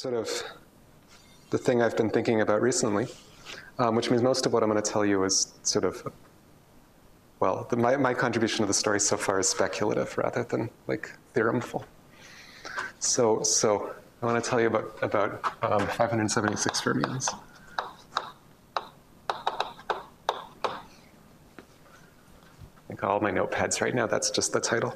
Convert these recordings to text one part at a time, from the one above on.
sort of the thing I've been thinking about recently, which means most of what I'm going to tell you is sort of, well, my contribution to the story so far is speculative rather than like theoremful. So I want to tell you about 576 fermions. I got all my notepads right now. That's just the title.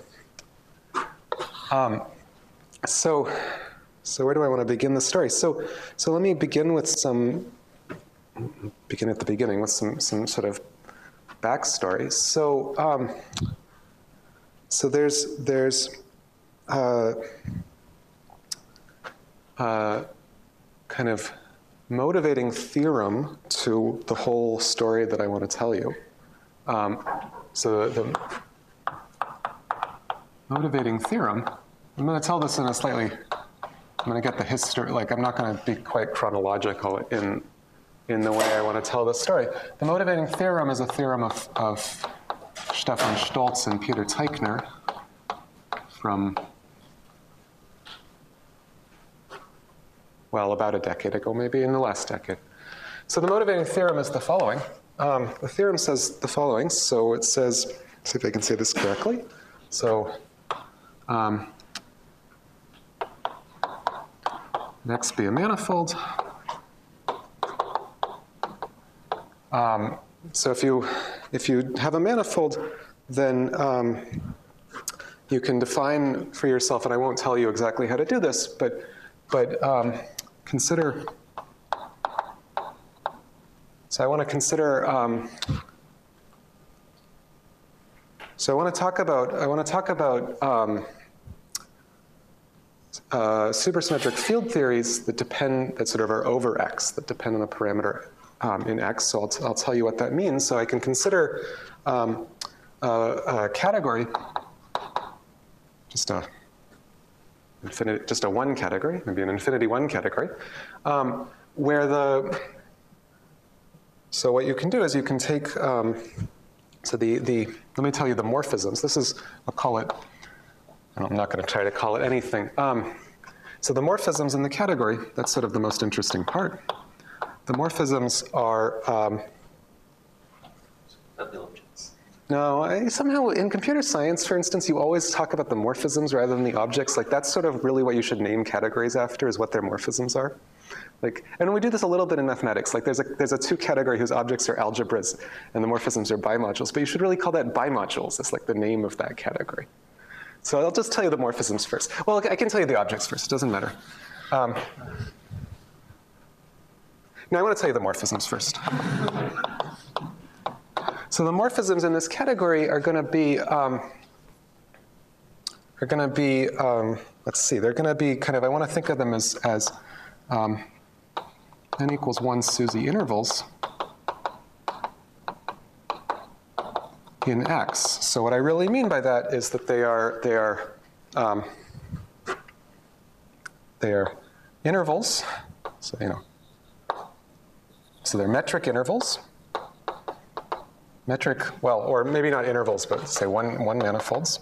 So where do I want to begin the story? So let me begin with begin at the beginning with some sort of backstory. So there's kind of motivating theorem to the whole story that I want to tell you. So the motivating theorem, I'm going to tell this in a slightly, I'm going to get the history, like I'm not going to be quite chronological in the way I want to tell this story. The motivating theorem is a theorem of Stefan Stoltz and Peter Teichner from, well, about a decade ago, maybe in the last decade. So the motivating theorem is the following. The theorem says the following. So it says, see if I can say this correctly. So X be a manifold. So if you have a manifold, then you can define for yourself, and I won't tell you exactly how to do this, but consider. So I want to consider. So I want to talk about supersymmetric field theories that sort of are over X, that depend on a parameter in X. So I'll tell you what that means. So I can consider a category, just a one category, maybe an infinity one category, where so what you can do is you can take, let me tell you the morphisms. This is, I'll call it, I'm not going to try to call it anything. So the morphisms in the category, that's sort of the most interesting part. The morphisms are, not the objects. No, somehow in computer science, for instance, you always talk about the morphisms rather than the objects. Like that's sort of really what you should name categories after, is what their morphisms are. Like, and we do this a little bit in mathematics. Like there's a two category whose objects are algebras and the morphisms are bimodules, but you should really call that bimodules. It's like the name of that category. So I'll just tell you the morphisms first. Well, I can tell you the objects first, it doesn't matter. Now I want to tell you the morphisms first. So the morphisms in this category are going to be, let's see, they're going to be kind of, I want to think of them as n equals 1 SUSY intervals in X. So what I really mean by that is that they are intervals. So so they're metric intervals. Metric, well, or maybe not intervals, but say one manifolds.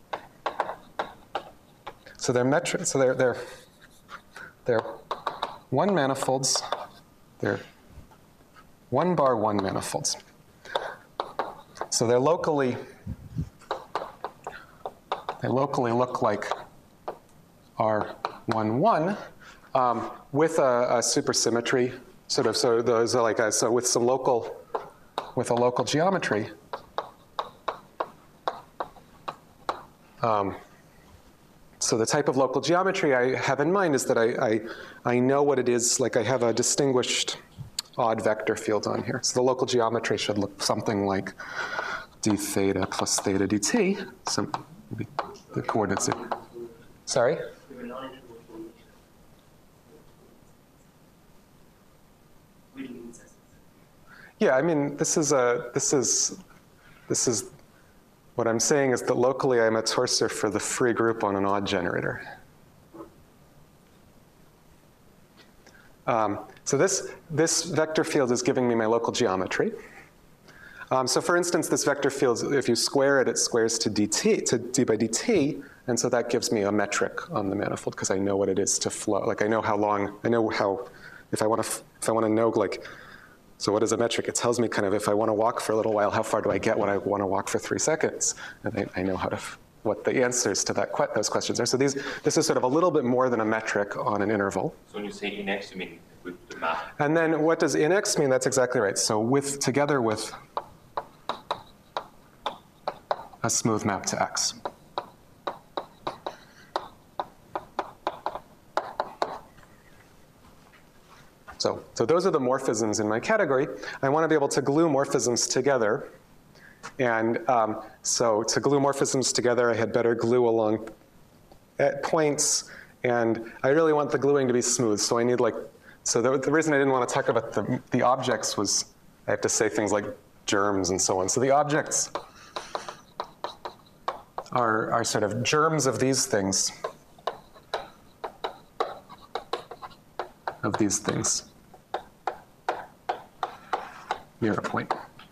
So they're metric. So they're one manifolds. They're 1 bar 1 manifolds. So they locally look like R11 with a supersymmetry. So those are like with a local geometry. So the type of local geometry I have in mind is that I know what it is, like I have a distinguished odd vector field on here. So the local geometry should look something like d theta plus theta dt. So the coordinates are, sorry? Yeah, I mean, this is what I'm saying is that locally I'm a torsor for the free group on an odd generator. So this vector field is giving me my local geometry. So for instance, this vector field, if you square it, it squares to dt, to d by dt, and so that gives me a metric on the manifold because I know what it is to flow. Like I know how long, I know how, if I want to know like, so what is a metric? It tells me kind of if I want to walk for a little while, how far do I get when I want to walk for 3 seconds? And I know how to, what the answers to those questions are. So this is sort of a little bit more than a metric on an interval. So when you say in X, you mean with the map? And then what does in X mean? That's exactly right. So together with a smooth map to X. So those are the morphisms in my category. I want to be able to glue morphisms together. And so to glue morphisms together, I had better glue along at points. And I really want the gluing to be smooth. So I need like, so the reason I didn't want to talk about the objects was I have to say things like germs and so on. So the objects are sort of germs of these things. Near a point.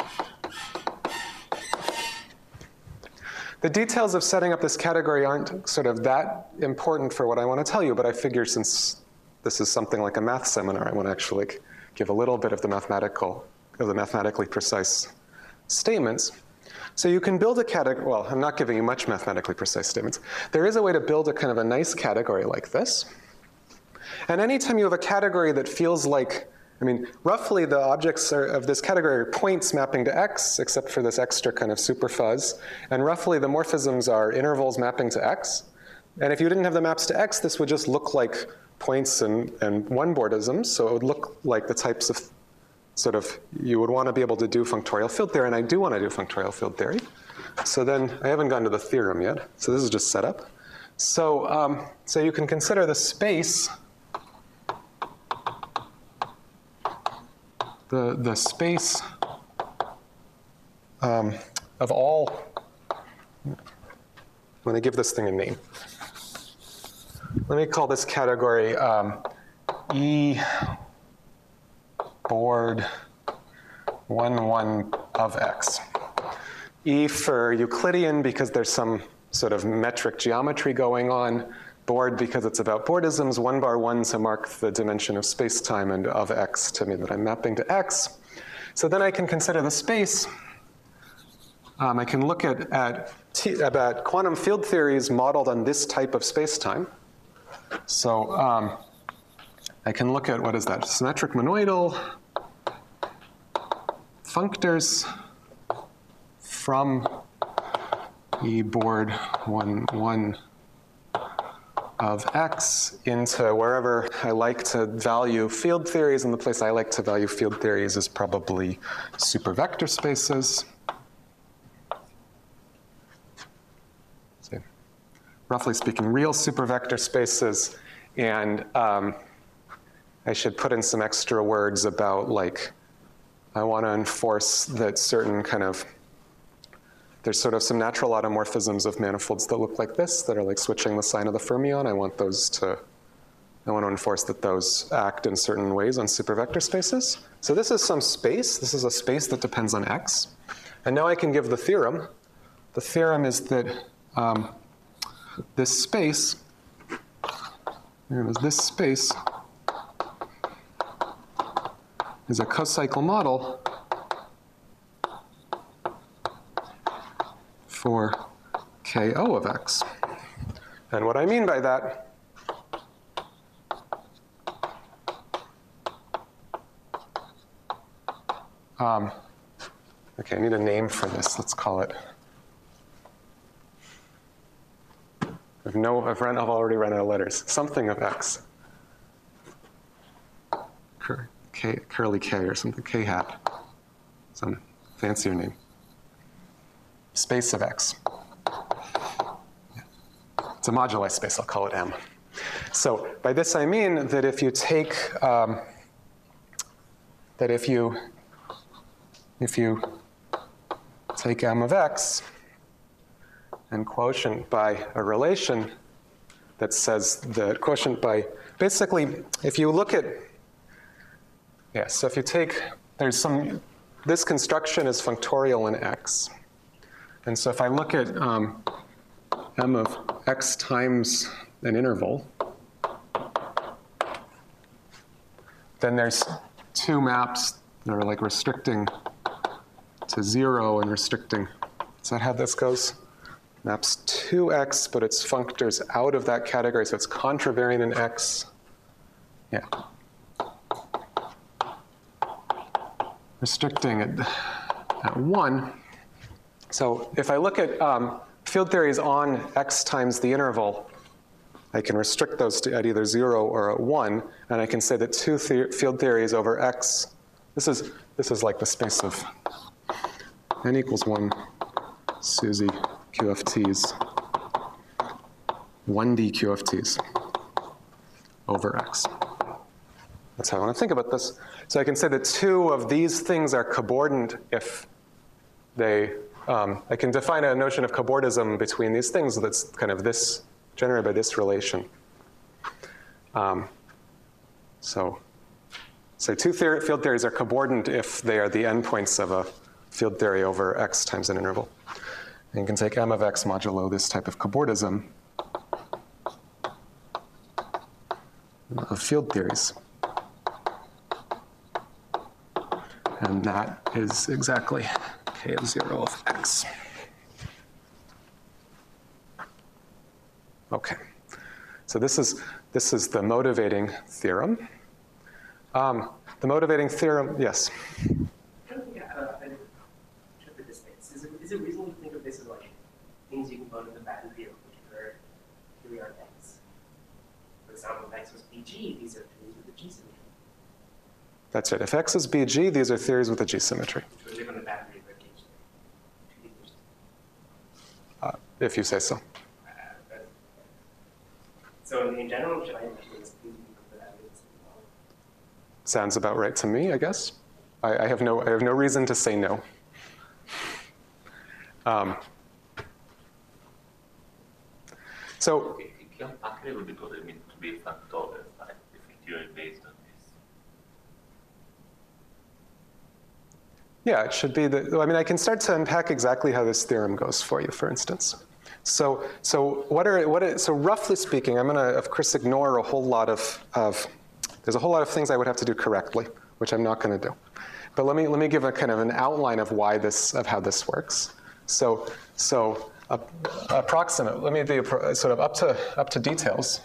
The details of setting up this category aren't sort of that important for what I want to tell you, but I figure since this is something like a math seminar, I want to actually give a little bit of the mathematically precise statements. So you can build a category, well, I'm not giving you much mathematically precise statements. There is a way to build a kind of a nice category like this. And anytime you have a category that feels like, I mean, roughly the objects of this category are points mapping to X, except for this extra kind of superfuzz. And roughly the morphisms are intervals mapping to X. And if you didn't have the maps to X, this would just look like points and one-boardisms. So it would look like the types of sort of, you would want to be able to do functorial field theory, and I do want to do functorial field theory. So then, I haven't gone to the theorem yet, so this is just setup. So, so you can consider the space, the space of all, I'm going to give this thing a name. Let me call this category E board 1, 1 of X. E for Euclidean because there's some sort of metric geometry going on. Board because it's about boardisms. 1 bar 1 to mark the dimension of space-time, and of X to mean that I'm mapping to X. So then I can consider the space. I can look at quantum field theories modeled on this type of space-time. So I can look at, what is that, symmetric monoidal functors from E board 1, 1 of X into wherever I like to value field theories, and the place I like to value field theories is probably supervector spaces. So, roughly speaking, real supervector spaces, and I should put in some extra words about, like, I want to enforce that certain kind of, there's sort of some natural automorphisms of manifolds that look like this, that are like switching the sign of the fermion. I want to enforce that those act in certain ways on supervector spaces. So this is some space. This is a space that depends on X. And now I can give the theorem. The theorem is that this space is a cocycle model for KO of X. And what I mean by that okay, I need a name for this. Let's call it. I've already run out of letters. Something of X. Curly K or something, K hat. Some fancier name. Space of X. It's a moduli space, I'll call it M. So by this I mean that if you take, if you take M of X and quotient by a relation that says the quotient by, basically, if you look at, so if you take, there's some this construction is functorial in X. And so if I look at M of X times an interval, then there's two maps that are like restricting to 0 and restricting. Is that how this goes? Maps to X, but its functors out of that category, so it's contravariant in X. Yeah. Restricting at 1. So if I look at field theories on X times the interval, I can restrict those to at either 0 or at 1, and I can say that two field theories over X, this is like the space of n equals 1 SUSY QFTs, 1D QFTs over X. That's how I want to think about this. So I can say that two of these things are cobordant if they, I can define a notion of cobordism between these things that's kind of this, generated by this relation. So two field theories are cobordant if they are the endpoints of a field theory over X times an interval. And you can take M of X modulo this type of cobordism of field theories. And that is exactly K of 0 of X. Okay, so this is the motivating theorem. The motivating theorem, yes? Is it reasonable to think of this as like things you can put in the boundary of a particular theory on X? For example, if X was BG, these are theories with a G symmetry. That's right. If X is BG, these are theories with a G symmetry. Which would live on the boundary of a G symmetry. If you say so. So in general, should I understand this things you can put the boundary as well? Sounds about right to me, I guess. I have no reason to say no. So If you can unpack it a little bit what it means to be functorial, like if a theory based on this. yeah, it should be the, I mean, I can start to unpack exactly how this theorem goes for you, for instance. So roughly speaking, I'm gonna, of course, ignore a whole lot of there's a whole lot of things I would have to do correctly, which I'm not gonna do. But let me give a kind of an outline of how this works. So approximate, let me be sort of up to details.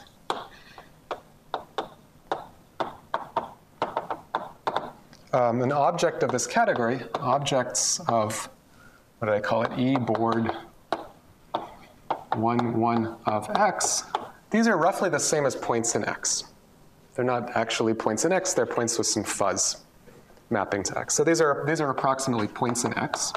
An object of this category, objects of, what did I call it, E board 1 of X, these are roughly the same as points in X. They're not actually points in X, they're points with some fuzz mapping to X. So these are approximately points in X.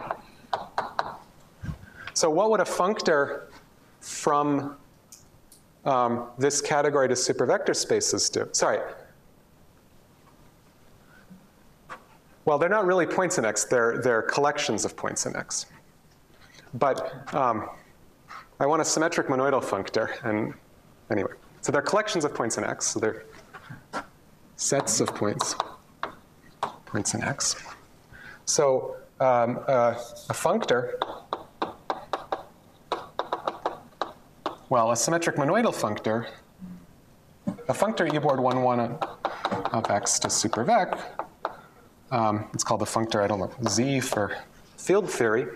So what would a functor from this category to supervector spaces do? Sorry. Well, they're not really points in X, they're collections of points in X. But I want a symmetric monoidal functor, and anyway. So they're collections of points in X, so they're sets of points in X. So a functor, well, a symmetric monoidal functor, a functor E board 1 of X to supervec, it's called the functor, I don't know, Z for field theory,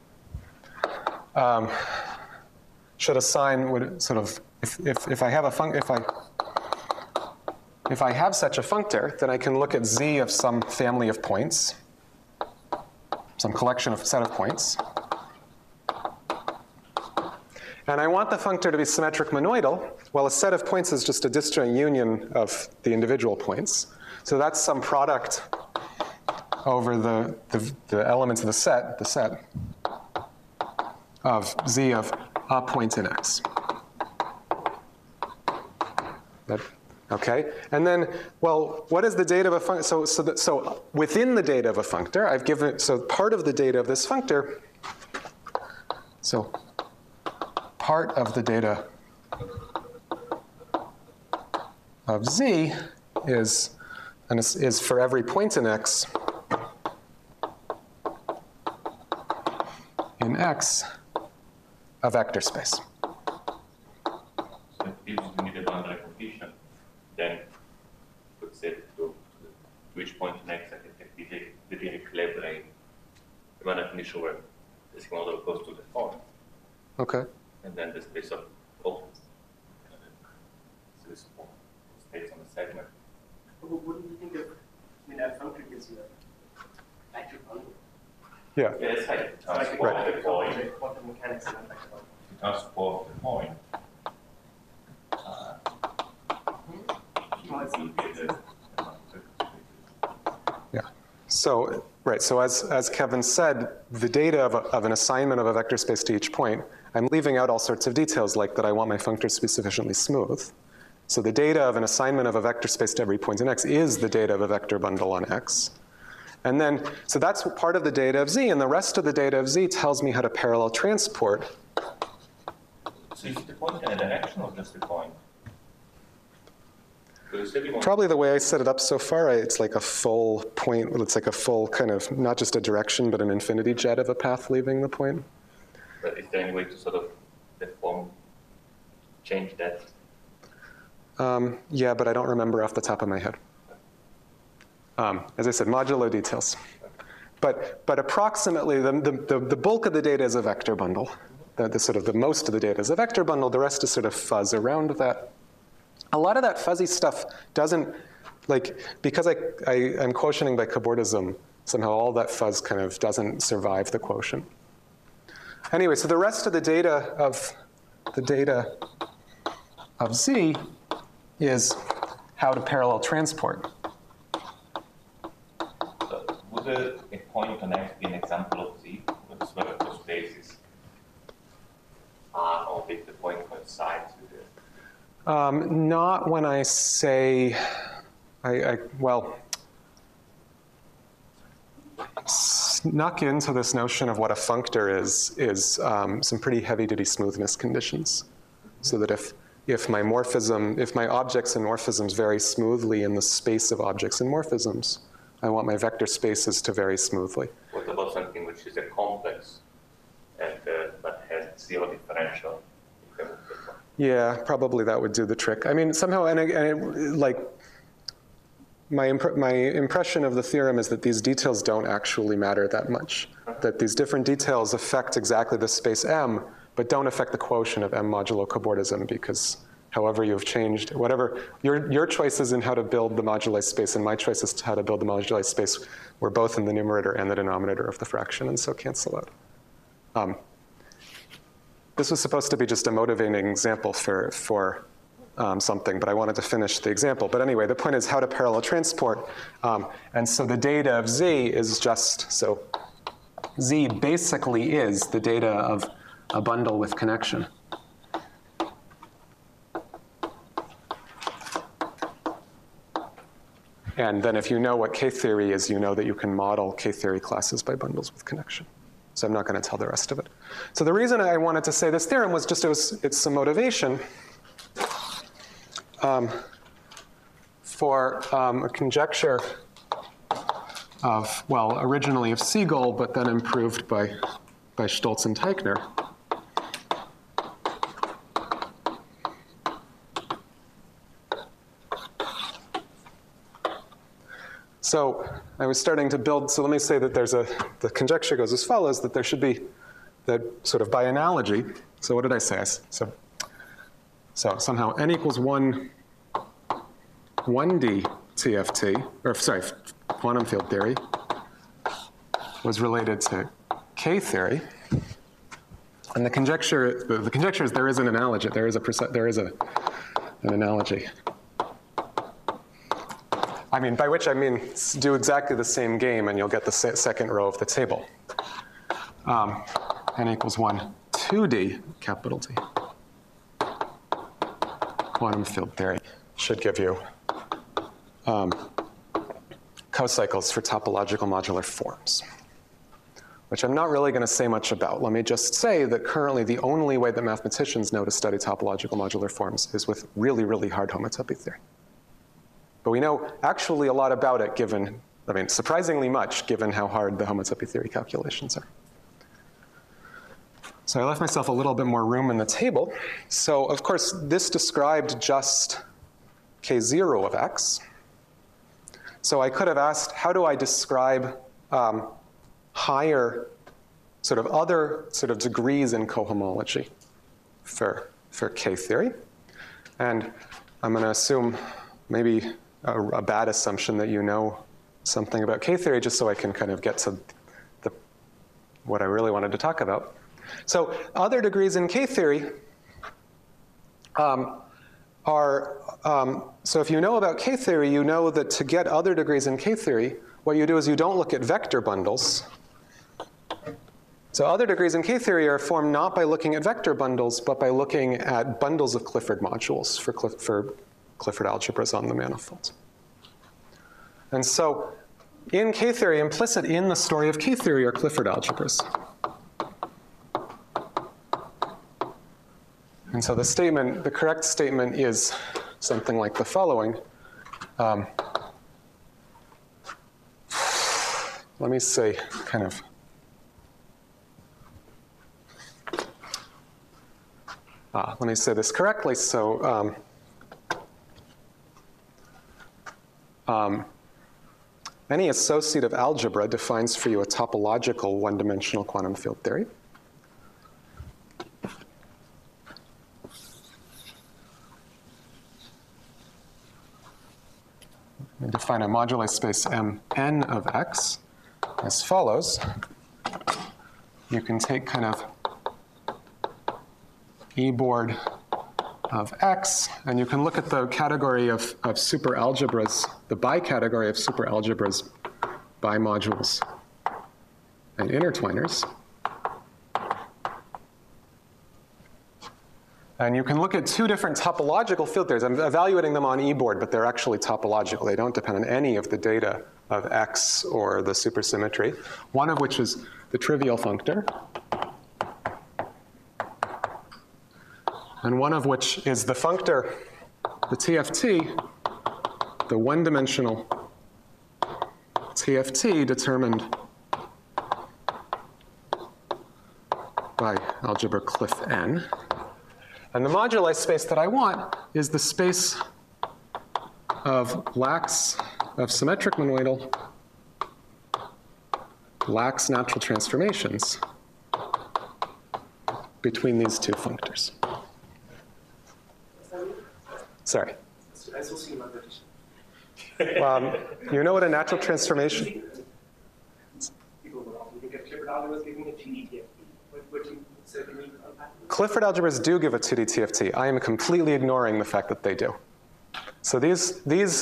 should assign, would sort of, if I have if I have such a functor, then I can look at Z of some family of points, some collection of set of points. And I want the functor to be symmetric monoidal. Well, a set of points is just a disjoint union of the individual points. So that's some product over the elements of the set of Z of a point in X. Okay, and then, well, what is the data of a functor? So within the data of a functor, I've given, so part of the data of this functor, so part of the data of Z is for every point in X, on X a vector space. So if you need a boundary condition, then you could say to each point in X, I can take the re-equilibrate the boundary condition where the sigma model goes to the point. Okay. And then the space of opens. So this stays on the segment. But what do you think of, I mean, that function gives you a vector bundle. Yeah. Yeah, it's like It's like a transport the point. quantum mechanics and vector bundle. To transport the point. Yeah. So, right, so as Kevin said, the data of an assignment of a vector space to each point, I'm leaving out all sorts of details like that I want my functors to be sufficiently smooth. So the data of an assignment of a vector space to every point in X is the data of a vector bundle on X. And then, so that's part of the data of Z, and the rest of the data of Z tells me how to parallel transport. So is the point in a direction or just the point? Probably the way I set it up so far, it's like a full point, it's like a full kind of, not just a direction, but an infinity jet of a path leaving the point. But is there any way to sort of deform, change that? Yeah, but I don't remember off the top of my head. As I said, modulo details. But approximately, the bulk of the data is a vector bundle. The sort of the most of the data is a vector bundle. The rest is sort of fuzz around that. A lot of that fuzzy stuff doesn't, like, because I'm quotienting by cobordism, somehow all that fuzz kind of doesn't survive the quotient. Anyway, so the rest of the data of Z is how to parallel transport. So would a point on X be an example of Z, with where those spaces are, or if the point coincides with it? Not when I say, well, snuck into this notion of what a functor is some pretty heavy-duty smoothness conditions. So that if my objects and morphisms vary smoothly in the space of objects and morphisms, I want my vector spaces to vary smoothly. What about something which is a complex and but has zero differential? Yeah, probably that would do the trick. I mean, somehow, like, my impression of the theorem is that these details don't actually matter that much. That these different details affect exactly the space M, but don't affect the quotient of M modulo cobordism, because however you've changed, whatever, your choices in how to build the moduli space and my choices to how to build the moduli space were both in the numerator and the denominator of the fraction, and so cancel out. This was supposed to be just a motivating example for something, but I wanted to finish the example. But anyway, the point is how to parallel transport. And so the data of Z is just, so Z basically is the data of a bundle with connection. And then if you know what K-theory is, you know that you can model K-theory classes by bundles with connection. So I'm not going to tell the rest of it. So the reason I wanted to say this theorem was just it's some motivation for a conjecture of, well, originally of Siegel, but then improved by Stoltz and Teichner. So I was starting to build, so let me say that the conjecture goes as follows, that there should be, that sort of by analogy, so what did I say? So somehow n equals 1d TFT, or sorry, quantum field theory was related to K theory. And the conjecture is there is an analogy, there is an analogy. I mean, by which I mean do exactly the same game and you'll get the second row of the table. N equals 1, 2D, capital T. Quantum field theory should give you cocycles for topological modular forms, which I'm not really going to say much about. Let me just say that currently the only way that mathematicians know to study topological modular forms is with really, really hard homotopy theory. But we know actually a lot about it given, I mean, surprisingly much given how hard the homotopy theory calculations are. So I left myself a little bit more room in the table. So of course, this described just K0 of x. So I could have asked, how do I describe higher, sort of other sort of degrees in cohomology for K theory? And I'm going to assume maybe a bad assumption that you know something about K theory, just so I can kind of get to what I really wanted to talk about. So other degrees in K theory so if you know about K theory, you know that to get other degrees in K theory, what you do is you don't look at vector bundles. So other degrees in K theory are formed not by looking at vector bundles, but by looking at bundles of Clifford modules for Clifford algebras on the manifold. And so in K theory, implicit in the story of K theory are Clifford algebras. And so the correct statement is something like the following. Let me say kind of, let me say this correctly. So any associative algebra defines for you a topological one-dimensional quantum field theory. We define a moduli space Mn of x as follows. You can take kind of E-board of x, and you can look at the category of superalgebras, the bi-category of superalgebras, bimodules, and intertwiners. And you can look at two different topological field theories. I'm evaluating them on E-board, but they're actually topological. They don't depend on any of the data of X or the supersymmetry, one of which is the trivial functor, and one of which is the functor, the TFT, the one-dimensional TFT determined by algebra Cliff N. And the moduli space that I want is the space of Lax of symmetric monoidal Lax natural transformations between these two functors. Sorry. I still see my petition. You know what a natural transformation? People will often think of Clifford algebras giving a GDTFT. What you said, can you unpack? Clifford algebras do give a 2D TFT. I am completely ignoring the fact that they do. So these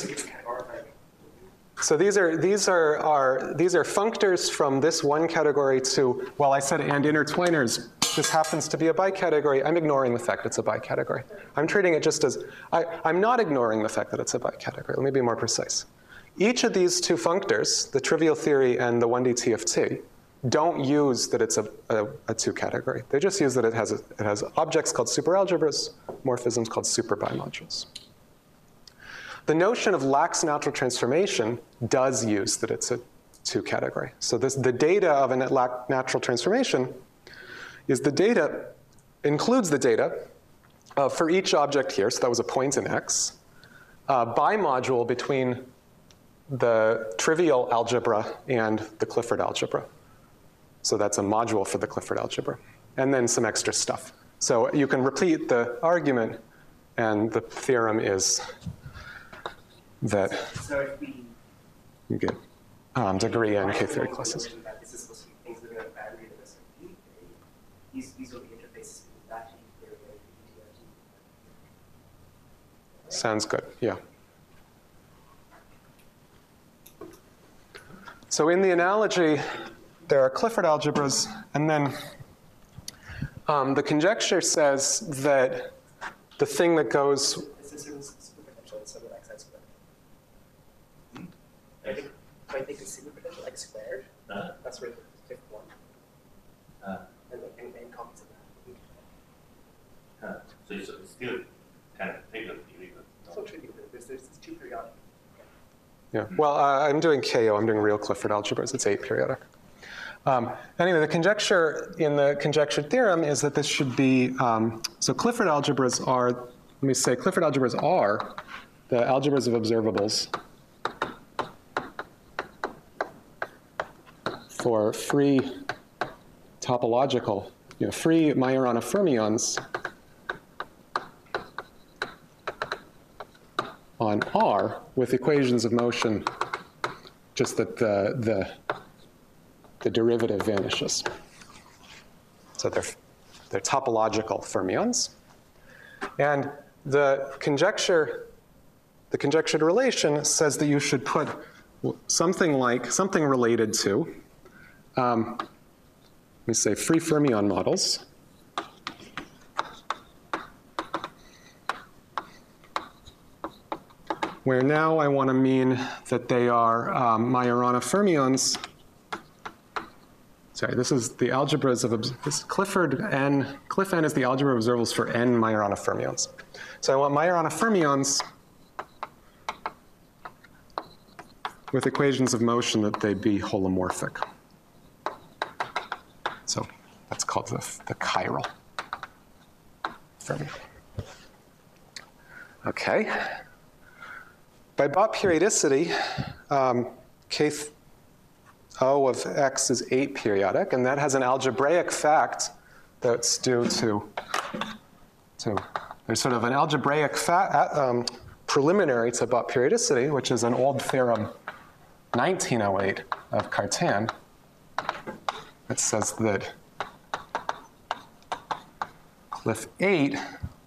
are functors from this one category to, well, I said and intertwiners. This happens to be a bicategory. I'm ignoring the fact it's a bicategory. I'm treating it just as, I'm not ignoring the fact that it's a bicategory. Let me be more precise. Each of these two functors, the trivial theory and the 1D TFT, don't use that it's a two category. They just use that it has objects called superalgebras, morphisms called superbimodules. The notion of Lax natural transformation does use that it's a two category. So the data of a natural transformation is the data, includes the data for each object here, so that was a point in X, bimodule between the trivial algebra and the Clifford algebra. So that's a module for the Clifford algebra. And then some extra stuff. So you can repeat the argument, and the theorem is that you get degree in K theory classes. These will be interfaces with that theory and TFT. Sounds good, yeah. So in the analogy, there are Clifford algebras, and then the conjecture says that the thing that goes. This is superpotential instead of xi squared. I think it's superpotential x squared. That's where the fifth one. And copies of that. So it's still kind of trivial theory, but it's not trivial. There's two periodic. Yeah, well, I'm doing KO. I'm doing real Clifford algebras. It's 8 periodic. Anyway, the conjecture in the conjectured theorem is that this should be, so Clifford algebras are, let me say, Clifford algebras are the algebras of observables for free topological, free Majorana fermions on R with equations of motion, just that the derivative vanishes. So they're topological fermions. And the conjectured relation says that you should put something related to, let me say, free fermion models where now I want to mean that they are Majorana fermions. Sorry, this is the algebras of Cliff n is the algebra of observables for n Majorana fermions. So I want Majorana fermions with equations of motion that they be holomorphic. So that's called the chiral fermion. Okay. By Bott periodicity, K O of x is 8 periodic, and that has an algebraic fact that's due to there's sort of an algebraic preliminary to Bott periodicity, which is an old theorem 1908 of Cartan. It says that Cliff 8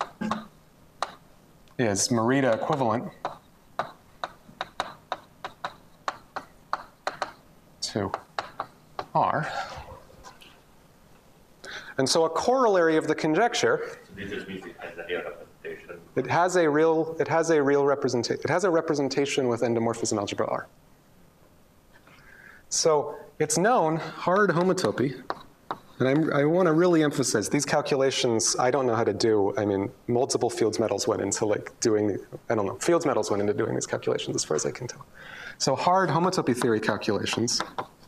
is Merida equivalent to R. And so a corollary of the conjecture, So this just means it has a real representation. it has a real representation. It has a representation with endomorphism algebra R. So it's known, hard homotopy, and I want to really emphasize these calculations I don't know how to do. I mean, multiple Fields medals went into doing, I don't know, Fields medals went into doing these calculations as far as I can tell. So hard homotopy theory calculations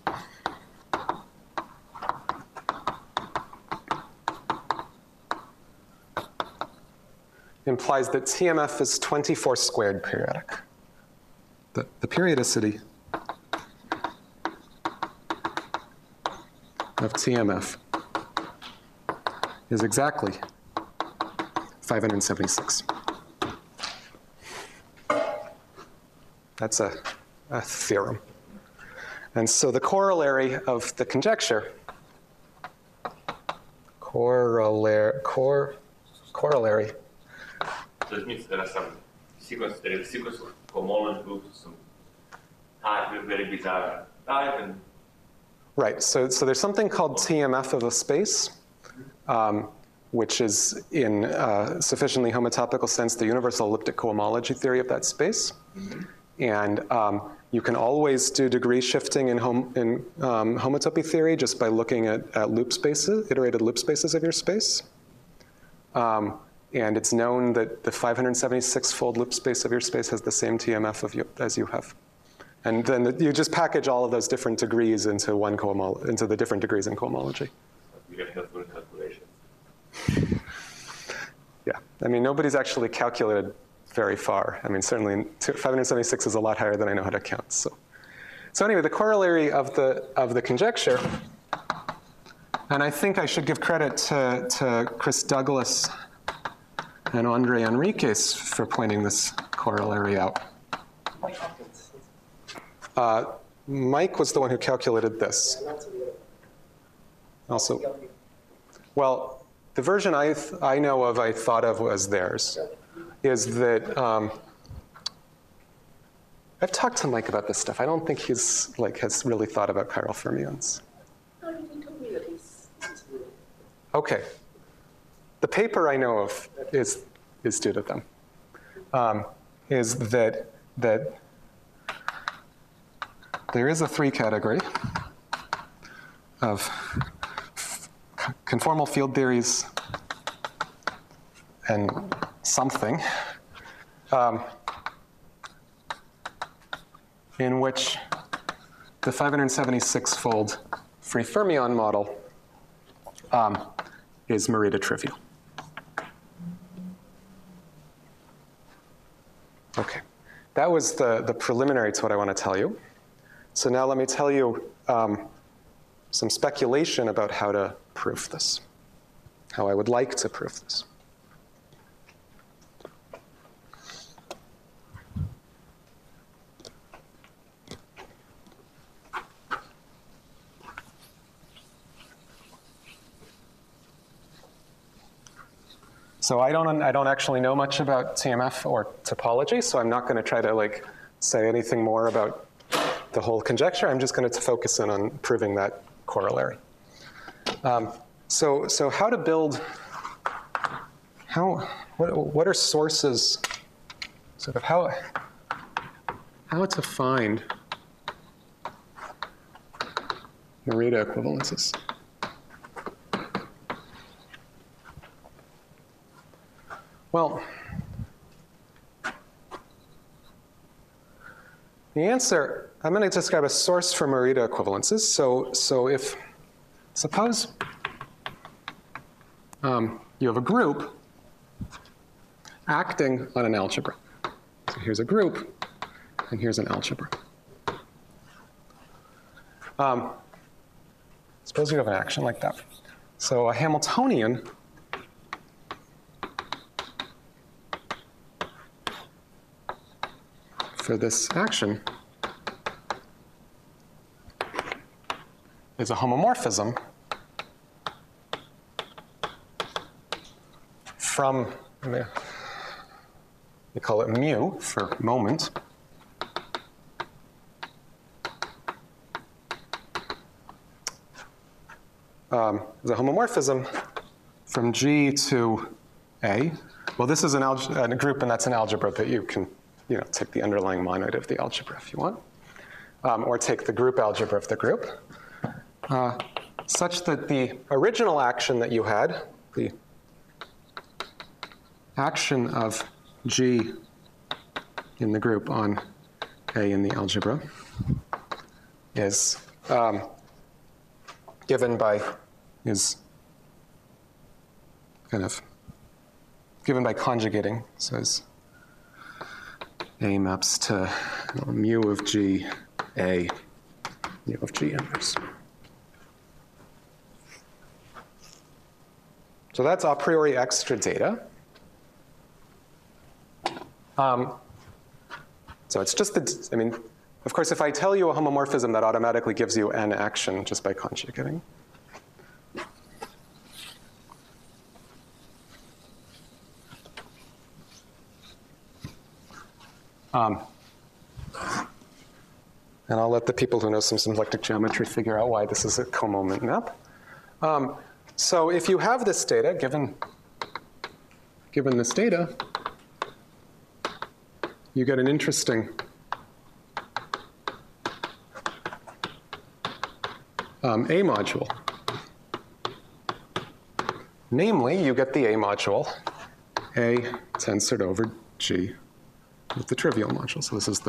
implies that TMF is 24 squared periodic. The periodicity of TMF is exactly 576. That's a theorem. And so the corollary of the conjecture, corollary. So this means there are some sequence of cohomology groups, some type, very bizarre type, and Right, so there's something called TMF of a space, which is in sufficiently homotopical sense the universal elliptic cohomology theory of that space. And you can always do degree shifting in homotopy theory just by looking at loop spaces, iterated loop spaces of your space. And it's known that the 576-fold loop space of your space has the same TMF as you have. And then you just package all of those different degrees into into the different degrees in cohomology. we have helpful calculations. Yeah, I mean, nobody's actually calculated very far. I mean, certainly 576 is a lot higher than I know how to count. So anyway, the corollary of the conjecture, and I think I should give credit to Chris Douglas and Andre Enriquez for pointing this corollary out. Mike Hopkins. Mike was the one who calculated this. And that's the Also, well, the version I know of, I thought of as theirs, is that I've talked to Mike about this stuff. I don't think he's has really thought about chiral fermions. No, he told me that he's really. Okay, the paper I know of is due to them. Is that there is a 3 category of conformal field theories and something in which the 576-fold free fermion model is Morita trivial. Okay, that was the preliminary to what I want to tell you. So now let me tell you some speculation about how to prove this, how I would like to prove this. So I don't actually know much about TMF or topology, so I'm not going to try to like say anything more about the whole conjecture. I'm just going to focus in on proving that corollary. So how to build? What are sources? Sort of how to find Morita equivalences? Well, the answer, I'm going to describe a source for Morita equivalences. So if, suppose you have a group acting on an algebra. So here's a group, and here's an algebra. Suppose you have an action like that. So a Hamiltonian for this action is a homomorphism from, we call it mu for moment, the homomorphism from G to A. Well, this is a group, and that's an algebra that you can take the underlying monoid of the algebra if you want, or take the group algebra of the group, such that the original action that you had, the action of G in the group on A in the algebra, is given by conjugating. So as A maps to mu of G, A, mu of G inverse. So that's a priori extra data. So it's just of course, if I tell you a homomorphism, that automatically gives you an action just by conjugating. And I'll let the people who know some symplectic geometry figure out why this is a comoment map. So if you have this data, given this data, you get an interesting A module. Namely, you get the A module, A tensored over G with the trivial module. So this is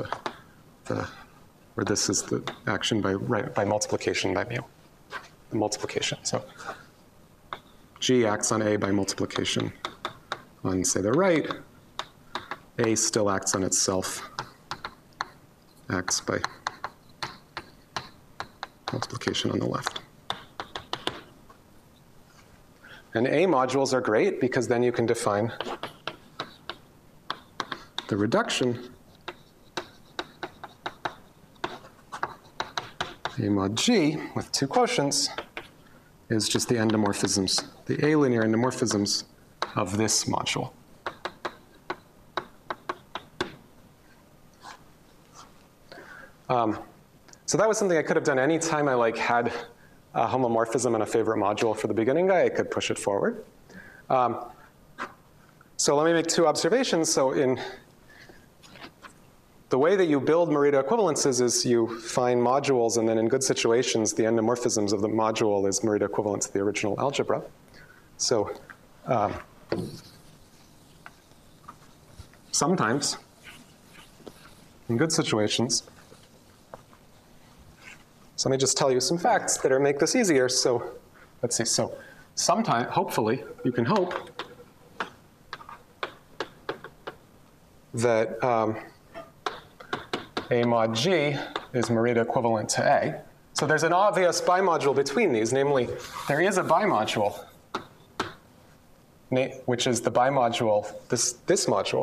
this is the action by multiplication by mu, the multiplication. So G acts on A by multiplication on, say, the right. A still acts on itself, acts by multiplication on the left. And A modules are great because then you can define the reduction A mod G with two quotients is just the endomorphisms, the A-linear endomorphisms of this module. So that was something I could have done any time I had a homomorphism and a favorite module for the beginning guy. I could push it forward. So let me make two observations. So in the way that you build Morita equivalences is you find modules, and then in good situations, the endomorphisms of the module is Morita equivalent to the original algebra. So sometimes, in good situations, So let me just tell you some facts that make this easier. So let's see. So sometime, hopefully, you can hope that A mod G is Morita equivalent to A. So there's an obvious bimodule between these, namely, there is a bimodule, which is the bimodule, this module.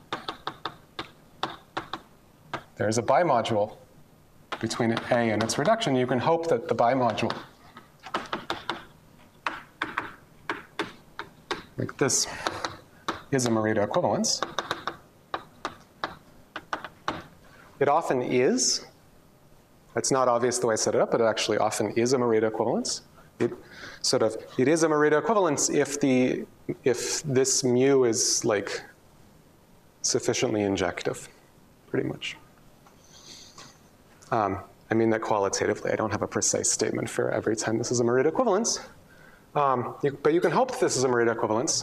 There's a bimodule between A and its reduction. You can hope that the bimodule, like this, is a Morita equivalence. It often is. It's not obvious the way I set it up, but it actually often is a Morita equivalence. It is a Morita equivalence if this mu is like sufficiently injective, pretty much. I mean that qualitatively. I don't have a precise statement for every time this is a Morita equivalence. But you can hope that this is a Morita equivalence.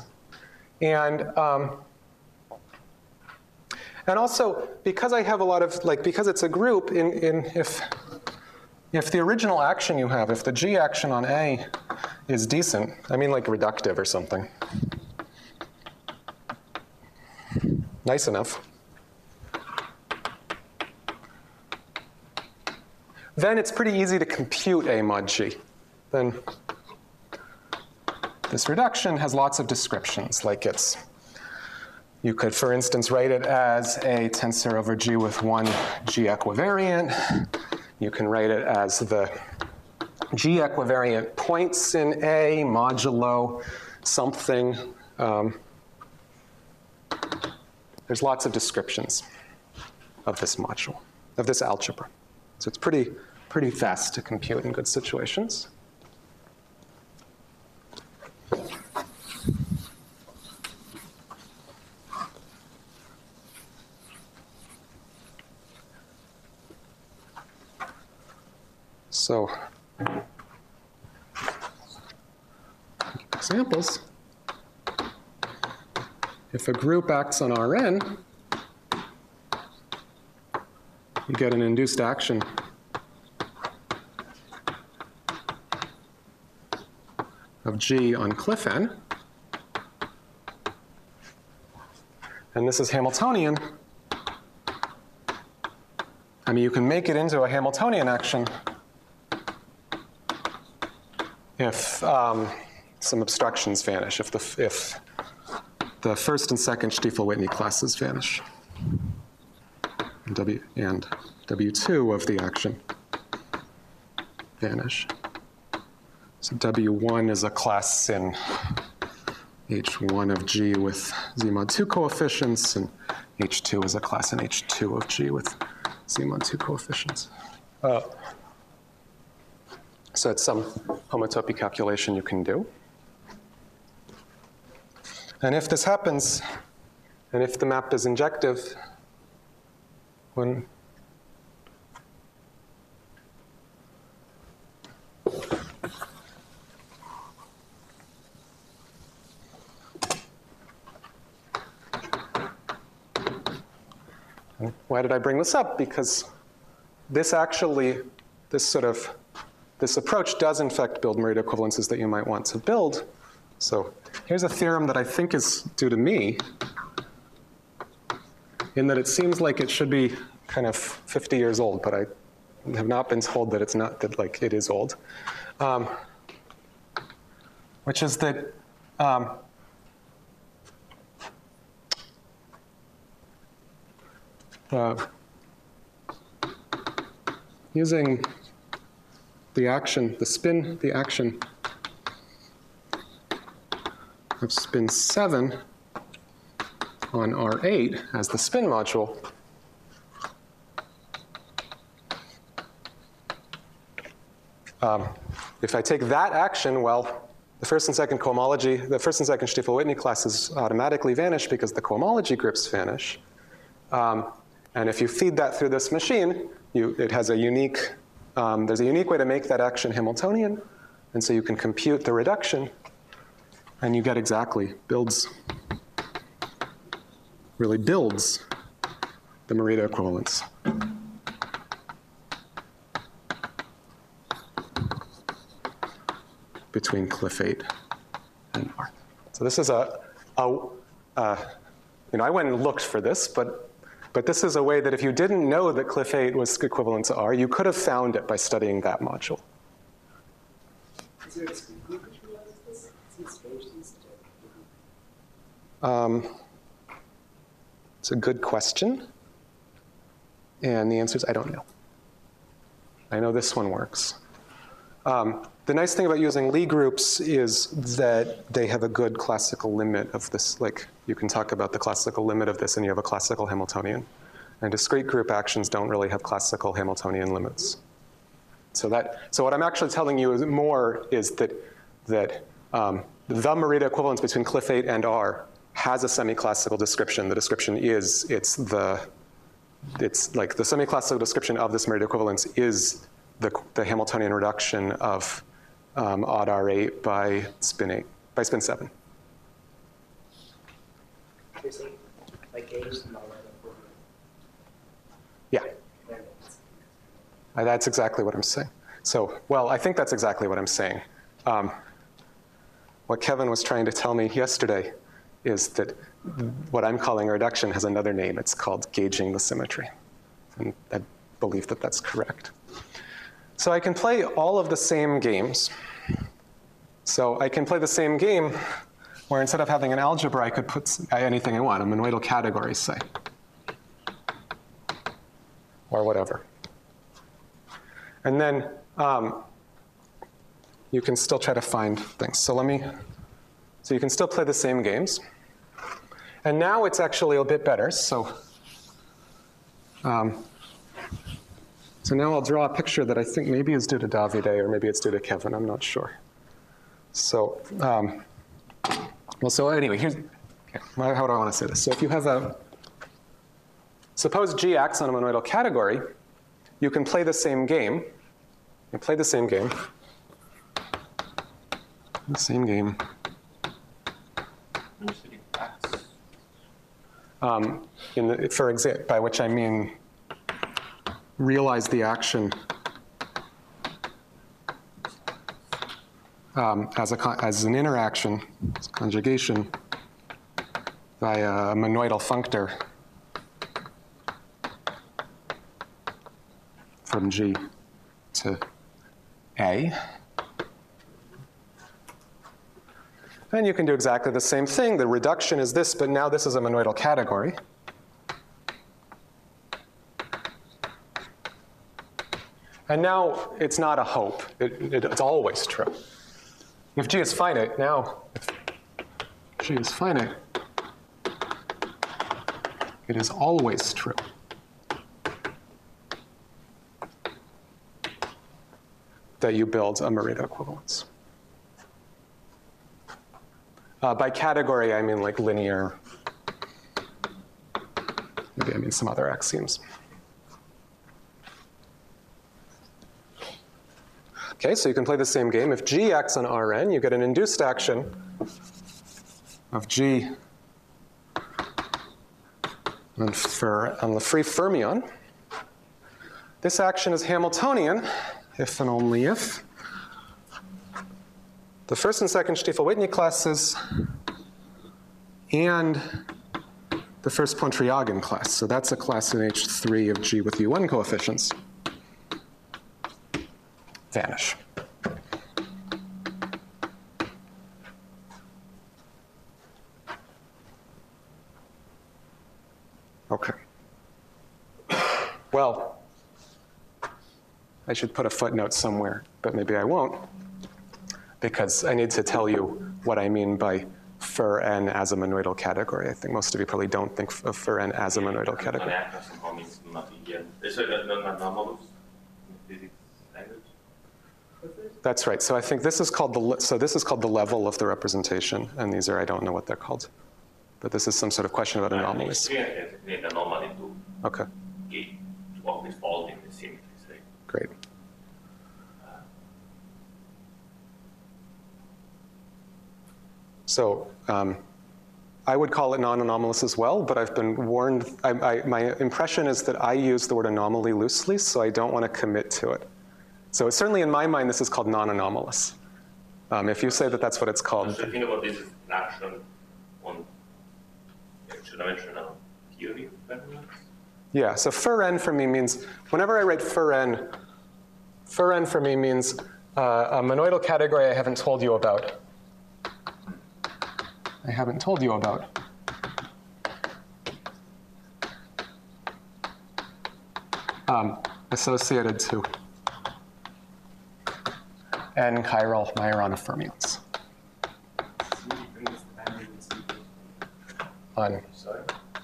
And also, because I have a lot of, because it's a group, if the original action you have, if the G action on A is decent, I mean like reductive or something, nice enough, then it's pretty easy to compute A mod G. Then this reduction has lots of descriptions, like you could, for instance, write it as a tensor over G with one G equivariant. You can write it as the G equivariant points in A modulo something. There's lots of descriptions of this module, of this algebra. So it's pretty fast to compute in good situations. So, examples. If a group acts on Rn, you get an induced action of G on cliff N. And this is Hamiltonian. I mean, you can make it into a Hamiltonian action if some abstractions vanish, if the first and second Stiefel-Whitney classes vanish, and W2 of the action vanish. So W1 is a class in H1 of G with Z mod 2 coefficients, and H2 is a class in H2 of G with Z mod 2 coefficients. So it's some homotopy calculation you can do. And if this happens, and if the map is injective, when why did I bring this up? Because this approach does in fact build Morita equivalences that you might want to build. So here's a theorem that I think is due to me, in that it seems like it should be kind of 50 years old, but I have not been told that it's not, that like it is old. Which is that using the action, the action of spin 7 on R8 as the spin module, if I take that action, well, the first and second cohomology, the first and second Stiefel-Whitney classes automatically vanish because the cohomology groups vanish. And if you feed that through this machine, it has a unique, there's a unique way to make that action Hamiltonian. And so you can compute the reduction, and you get exactly, really builds the Morita equivalence between CLIF8 and R. So this is I went and looked for this, but this is a way that if you didn't know that CLIF8 was equivalent to R, you could have found it by studying that module. Is there a discrete group which realizes this? It seems strange to use such a group. It's a good question. And the answer is I don't know. I know this one works. The nice thing about using Lie groups is that they have a good classical limit of this. Like, you can talk about the classical limit of this and you have a classical Hamiltonian. And discrete group actions don't really have classical Hamiltonian limits. So what I'm actually telling you is that the Morita equivalence between CLIF8 and R has a semi-classical description. The description is, it's like the semi-classical description of this Morita equivalence is the Hamiltonian reduction of odd R8 by spin 7. You're saying, like, gauge the Morita equivalent. Yeah. That's exactly what I'm saying. So, well, I think that's exactly what I'm saying. What Kevin was trying to tell me yesterday is that what I'm calling a reduction has another name. It's called gauging the symmetry. And I believe that that's correct. So I can play all of the same games. So I can play the same game where instead of having an algebra, I could put anything I want, a monoidal category, say, or whatever. And then you can still try to find things. So you can still play the same games. And now it's actually a bit better. So now I'll draw a picture that I think maybe is due to Davide or maybe it's due to Kevin. I'm not sure. So, so anyway, how do I want to say this? So if you have suppose G acts on a monoidal category, you can play the same game. You play the same game. The same game. For example, by which I mean realize the action as an interaction, as conjugation, by a monoidal functor from G to A. And you can do exactly the same thing. The reduction is this, but now this is a monoidal category. And now it's not a hope. It's always true. If G is finite, now, if G is finite, it is always true that you build a Morita equivalence. By category, I mean like linear. Maybe I mean some other axioms. Okay, so you can play the same game. If G acts on Rn, you get an induced action of G on the free fermion. This action is Hamiltonian, if and only if the first and second Stiefel-Whitney classes and the first Pontryagin class. So that's a class in H3 of G with U1 coefficients vanish. Okay. Well, I should put a footnote somewhere, but maybe I won't, because I need to tell you what I mean by fer n as a monoidal category. I think most of you probably don't think of fer n as a monoidal category. That's right. So I think this is called the level of the representation, and these are, I don't know what they're called, but this is some sort of question about anomalies. Okay. Great. So I would call it non-anomalous as well, but I've been warned. My impression is that I use the word anomaly loosely, so I don't want to commit to it. So certainly in my mind, this is called non-anomalous. If you say that that's what it's So called. should think about this as action on two-dimensional theory of variance? Yeah, so fur n for me means, whenever I write fur n for me means a monoidal category I haven't told you about. I haven't told you about. Associated to n chiral Majorana fermions. On Sorry?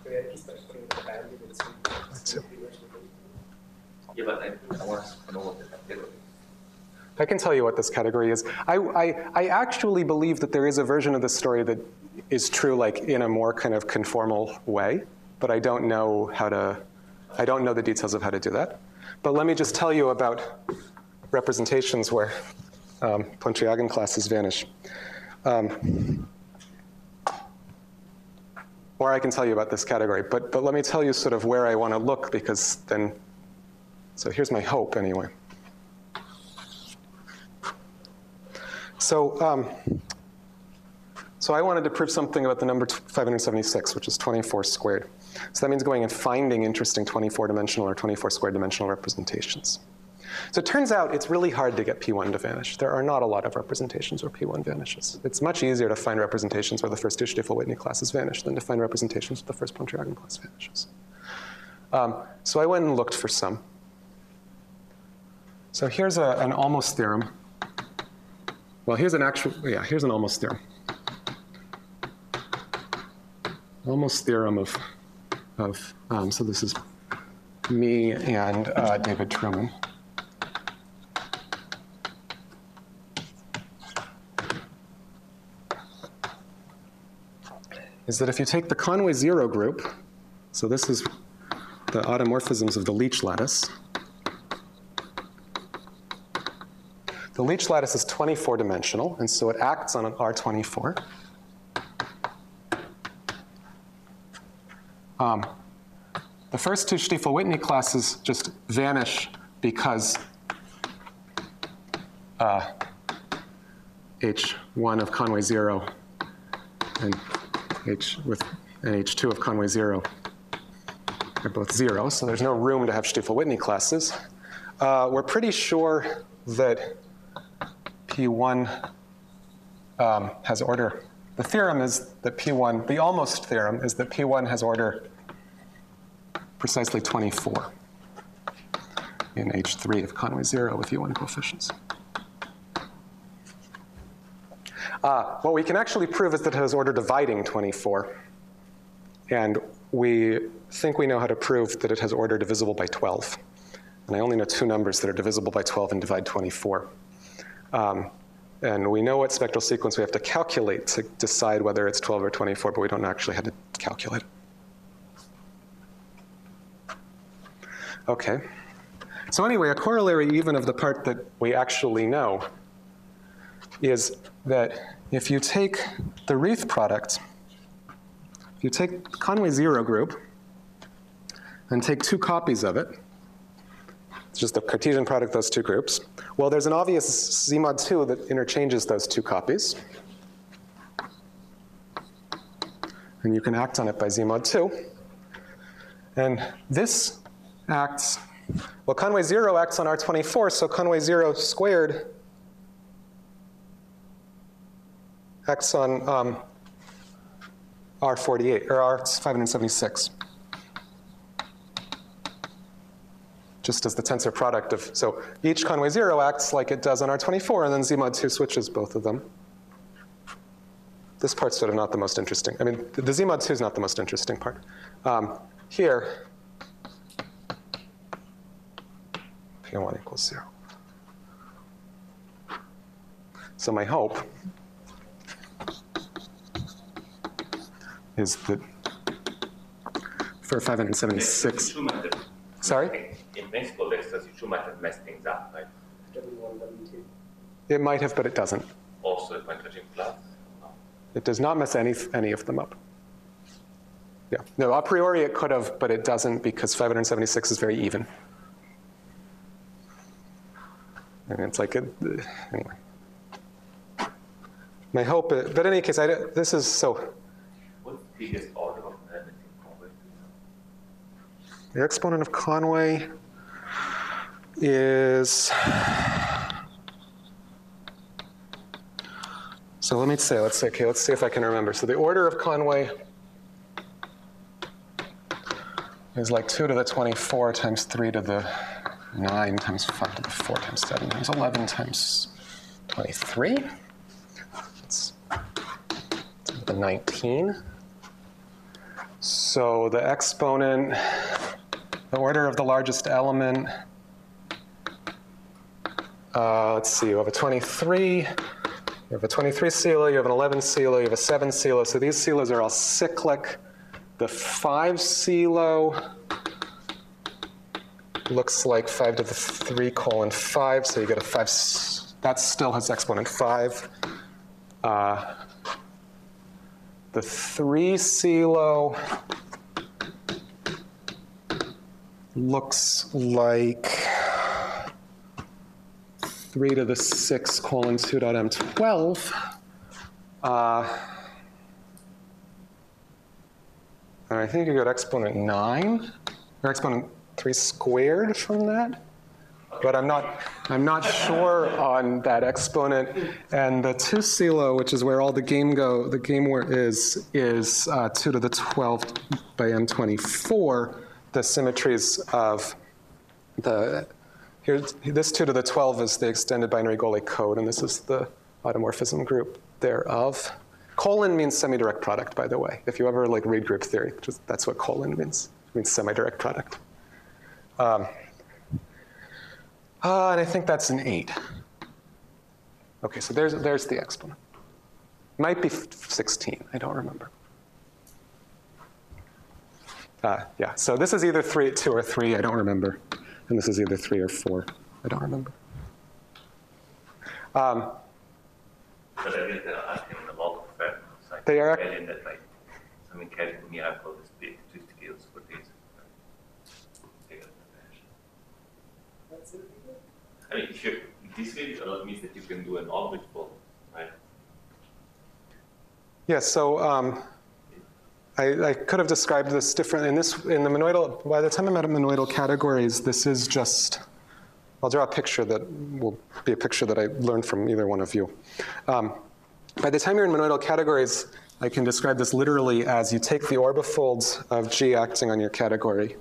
Yeah, but I want to know what the category is. I can tell you what this category is. I actually believe that there is a version of this story that is true, like in a more kind of conformal way, but I don't know the details of how to do that. But let me just tell you about representations where Pontryagin classes vanish. Or I can tell you about this category, but let me tell you sort of where I want to look, because then, so here's my hope anyway. So I wanted to prove something about the number 576, which is 24 squared. So that means going and finding interesting 24-dimensional or 24 square dimensional representations. So it turns out it's really hard to get P1 to vanish. There are not a lot of representations where P1 vanishes. It's much easier to find representations where the first two Stiefel-Whitney classes vanish than to find representations where the first Pontryagin class vanishes. So I went and looked for some. So here's an almost theorem. Well, here's an actual, yeah, here's an almost theorem. Almost theorem of so this is me and David Truman. Is that if you take the Conway zero group, so this is the automorphisms of the Leach lattice. The Leach lattice is 24-dimensional, and so it acts on an R24. The first two Stiefel-Whitney classes just vanish because H1 of Conway 0 and H2 of Conway 0 are both 0, so there's no room to have Stiefel-Whitney classes. We're pretty sure that P1 has order. The theorem is that P1, the almost theorem is that P1 has order precisely 24 in H3 of Conway 0 with U1 coefficients. What we can actually prove is that it has order dividing 24. And we think we know how to prove that it has order divisible by 12. And I only know two numbers that are divisible by 12 and divide 24. And we know what spectral sequence we have to calculate to decide whether it's 12 or 24, but we don't actually have to calculate it. Okay. So anyway, a corollary even of the part that we actually know is that if you take the Rieth product, if you take the Conway 0 group and take two copies of it, it's just the Cartesian product of those two groups. Well, there's an obvious Z mod 2 that interchanges those two copies. And you can act on it by Z mod 2. And this acts, well, Conway 0 acts on R24, so Conway 0 squared acts on R48, or R576. Just as the tensor product of, so each Conway 0 acts like it does on R24, and then Z mod 2 switches both of them. This part's sort of not the most interesting. I mean, the Z mod 2 is not the most interesting part. Here, P1 equals 0. So my hope is that for 576. Sorry? In principle, Dexter's you might have messed things up, right? W1, W2. It might have, but it doesn't. Also, the Pointryagin class. It does not mess any of them up. Yeah. No, a priori it could have, but it doesn't because 576 is very even. And it's like, anyway. My hope, but in any case, this is so. What's the biggest order of element in Conway? The exponent of Conway is, so let's see if I can remember. So the order of Conway is like 2 to the 24 times 3 to the 9 times 5 to the 4 times 7 times 11 times 23. It's the 19. So the exponent, the order of the largest element, let's see, you have a 23, you have a 23 CELA, you have an 11 CELA, you have a 7 CELA. So these CELAs are all cyclic. The 5 CELO looks like 5 to the 3 colon 5, so you get a 5, that still has exponent 5. The 3 CELO looks like 3 to the 6 colon 2.m12. And I think you got exponent 9, or exponent 3 squared from that. But I'm not sure on that exponent. And the 2 CELO, which is where all the game is 2 to the 12 by m24. The symmetries of this 2 to the 12 is the extended binary Golay code, and this is the automorphism group thereof. Colon means semi-direct product, by the way. If you ever read group theory, that's what colon means. It means semi-direct product. And I think that's an 8. Okay, so there's the exponent. Might be 16, I don't remember. Yeah, so this is either 2 or 3, I don't remember. And this is either 3 or 4, I don't remember. But I guess they're asking a lot of factors. Like they are. That, like, something carrying the miracle is big, 2 scales for this. I mean, this really means that you can do an orbit fold, right? Yeah, so I could have described this differently. In the monoidal, by the time I'm at monoidal categories, this is just, I'll draw a picture that will be a picture that I learned from either one of you. By the time you're in monoidal categories, I can describe this literally as you take the orbifolds of G acting on your category,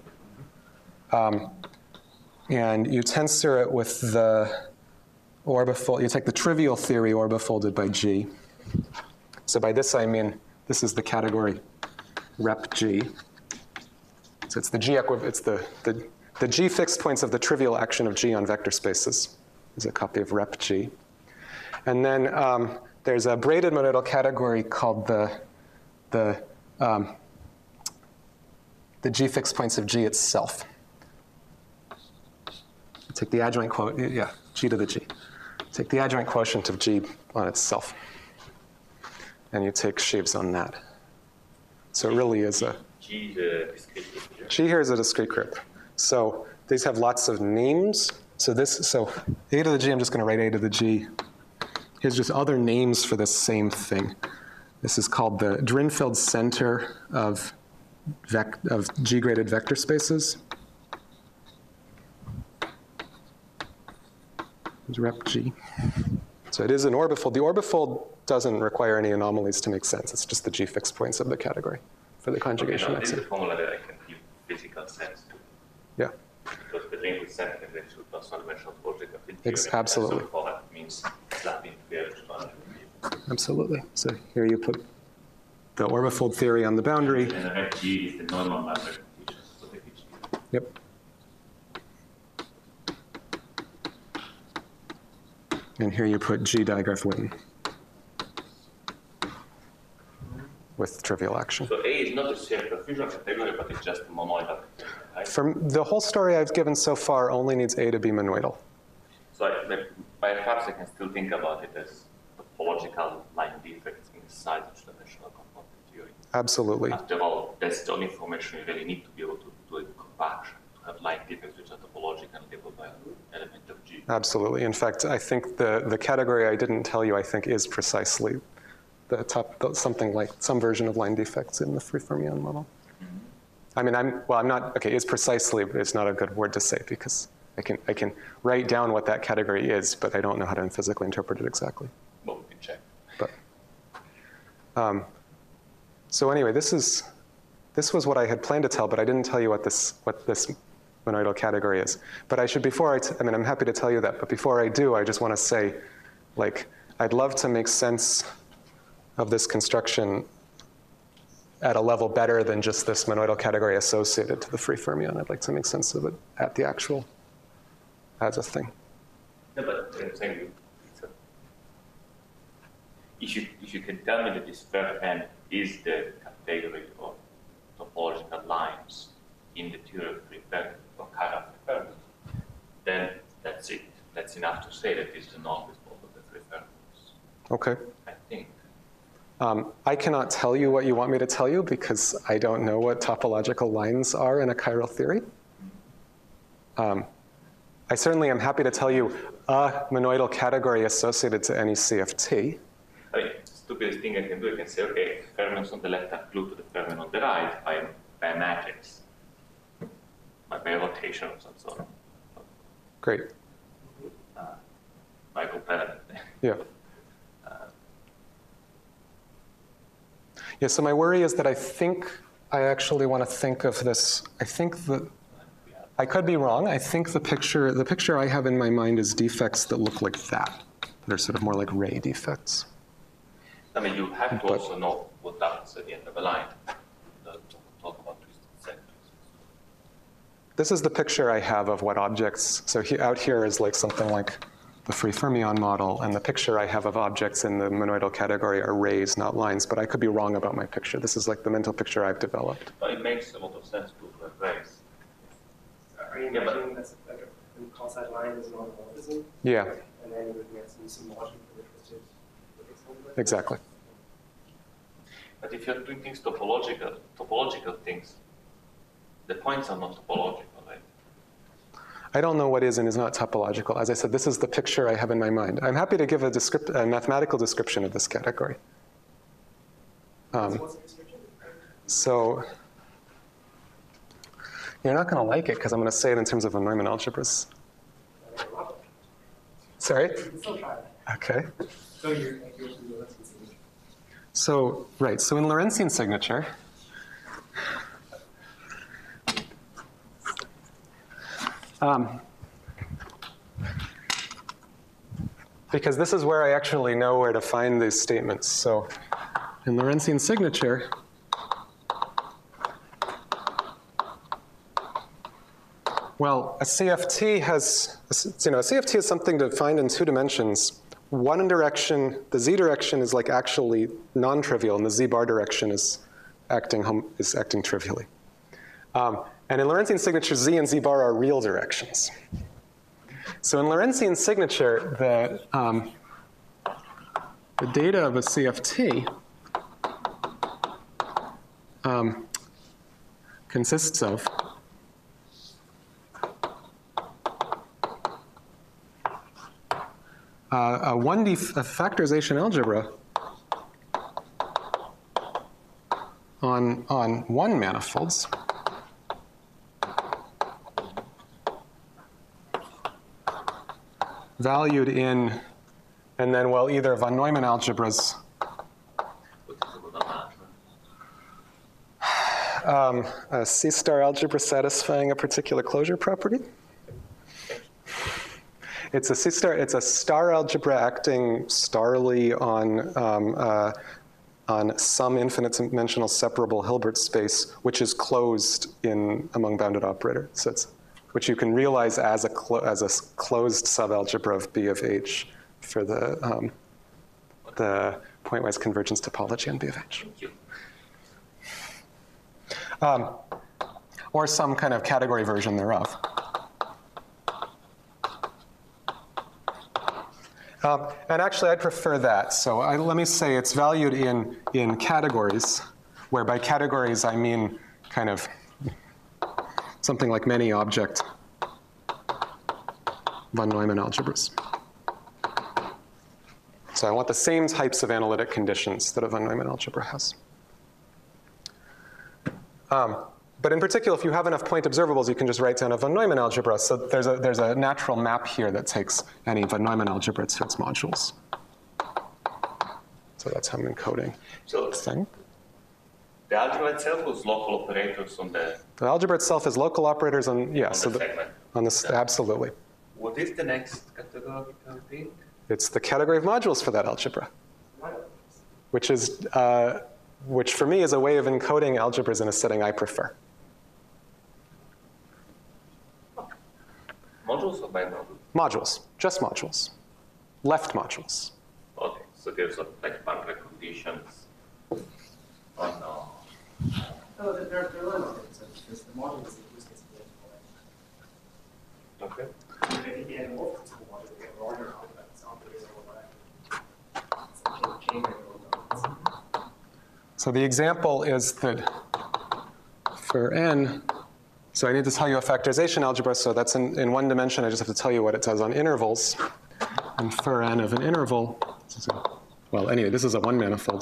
and you tensor it with the orbifold. You take the trivial theory orbifolded by G. So by this I mean this is the category rep G. So it's the G it's the G fixed points of the trivial action of G on vector spaces. Is a copy of rep G. And then there's a braided monoidal category called the G fixed points of G itself. Take the adjoint quotient, yeah, G to the G. Take the adjoint quotient of G on itself. And you take sheaves on that. So it really is a... G is a discrete group. G here is a discrete group. So these have lots of names. So A to the G, I'm just going to write A to the G. Here's just other names for this same thing. This is called the Drinfeld center of G-graded vector spaces. Rep G. So it is an orbifold. The orbifold doesn't require any anomalies to make sense. It's just the G fixed points of the category for the conjugation. This is a formula that I can give physical sense to. Yeah. Because the Drinfeld center and the plus one-dimensional project of interior. Absolutely. So that means slapping together to absolutely. So here you put the orbifold theory on the boundary. And the rep G is the normal matter condition for the G. Yep. And here you put G digraph-Witten with trivial action. So A is not a shared perfusion category, but it's just a monoidal. Right? From the whole story I've given so far only needs A to be monoidal. So perhaps I can still think about it as topological line defects inside of dimensional component theory. Absolutely. After all, that's the only information you really need to be able to do a compaction, to have line defects which are topological and labeled by an element of G. Absolutely. In fact, I think the category I didn't tell you, I think, is precisely something like some version of line defects in the free fermion model. I mean, I'm not, okay, it's precisely, but it's not a good word to say because I can write down what that category is, but I don't know how to physically interpret it exactly. Well, we can check. But, so anyway, this was what I had planned to tell, but I didn't tell you what this monoidal category is. But I should, I mean, I'm happy to tell you that, but before I do, I just want to say, like, I'd love to make sense of this construction at a level better than just this monoidal category associated to the free fermion. I'd like to make sense of it at the actual, as a thing. No, but I'm saying, if you can tell me that this third n is the category of topological lines in the theory of free fermion or chiral free fermions, then that's it. That's enough to say that it's the non-response of the free fermions. Okay. I think. I cannot tell you what you want me to tell you because I don't know what topological lines are in a chiral theory. I certainly am happy to tell you a monoidal category associated to any CFT. I mean, stupidest thing I can do, I can say, okay, fermions on the left are glued to the fermion on the right by a matrix, by a rotation of some sort. Great. By comparative. Yeah. Yeah, so my worry is that I think I actually want to think of this, I could be wrong. I think the picture I have in my mind is defects that look like that. They're sort of more like ray defects. I mean, you have to also know what happens at the end of a line. Talk about twisted sectors. This is the picture I have of what objects, so out here is like something like the free fermion model, and the picture I have of objects in the monoidal category are rays, not lines, but I could be wrong about my picture. This is like the mental picture I've developed. But it makes a lot of sense to have rays. Are you imagining that's like a cosine line is an automorphism? Yeah. And then you're looking at some logic for the twisted. Exactly. But if you're doing things topological things, the points are not topological, right? I don't know what is and is not topological. As I said, this is the picture I have in my mind. I'm happy to give a mathematical description of this category. What's the description? So you're not going to like it because I'm going to say it in terms of von Neumann algebras. Sorry? You can still try that. Okay. So you're Lorentzian signature. So, right, so in Lorentzian signature, because this is where I actually know where to find these statements. So in Lorentzian signature, well, a CFT has, a CFT is something defined in 2 dimensions. One direction, the z direction is like actually non-trivial, and the z bar direction is acting trivially. And in Lorentzian signature, z and z bar are real directions. So in Lorentzian signature, the data of a CFT consists of a 1D factorization algebra on 1 manifolds valued in, and then, well, either von Neumann algebras, a C-star algebra satisfying a particular closure property. It's a star algebra acting starly on some infinite dimensional separable Hilbert space, which is closed among bounded operators. So which you can realize as a closed subalgebra of B of H for the pointwise convergence topology on B of H. Or some kind of category version thereof. And actually, I'd prefer that. So let me say it's valued in categories, where by categories I mean kind of something like many object von Neumann algebras. So I want the same types of analytic conditions that a von Neumann algebra has. But in particular, if you have enough point observables, you can just write down a von Neumann algebra. So there's a natural map here that takes any von Neumann algebra to its modules. So that's how I'm encoding this thing. The algebra itself was local operators on the algebra itself is local operators on, yeah, on so the segment. on this, absolutely. What is the next categorical thing? It's the category of modules for that algebra, which is, which for me is a way of encoding algebras in a setting I prefer. Modules or bimodules? Modules, just modules, left modules. Okay, so there's like boundary conditions on. No, there are no things. Just the module is the use case of the Okay. Maybe in multiple modules, we have order elements, operators, or whatever. So the example is that for n, so I need to tell you a factorization algebra, so that's in one dimension, I just have to tell you what it does on intervals. And for n of an interval, well, anyway, this is a one manifold.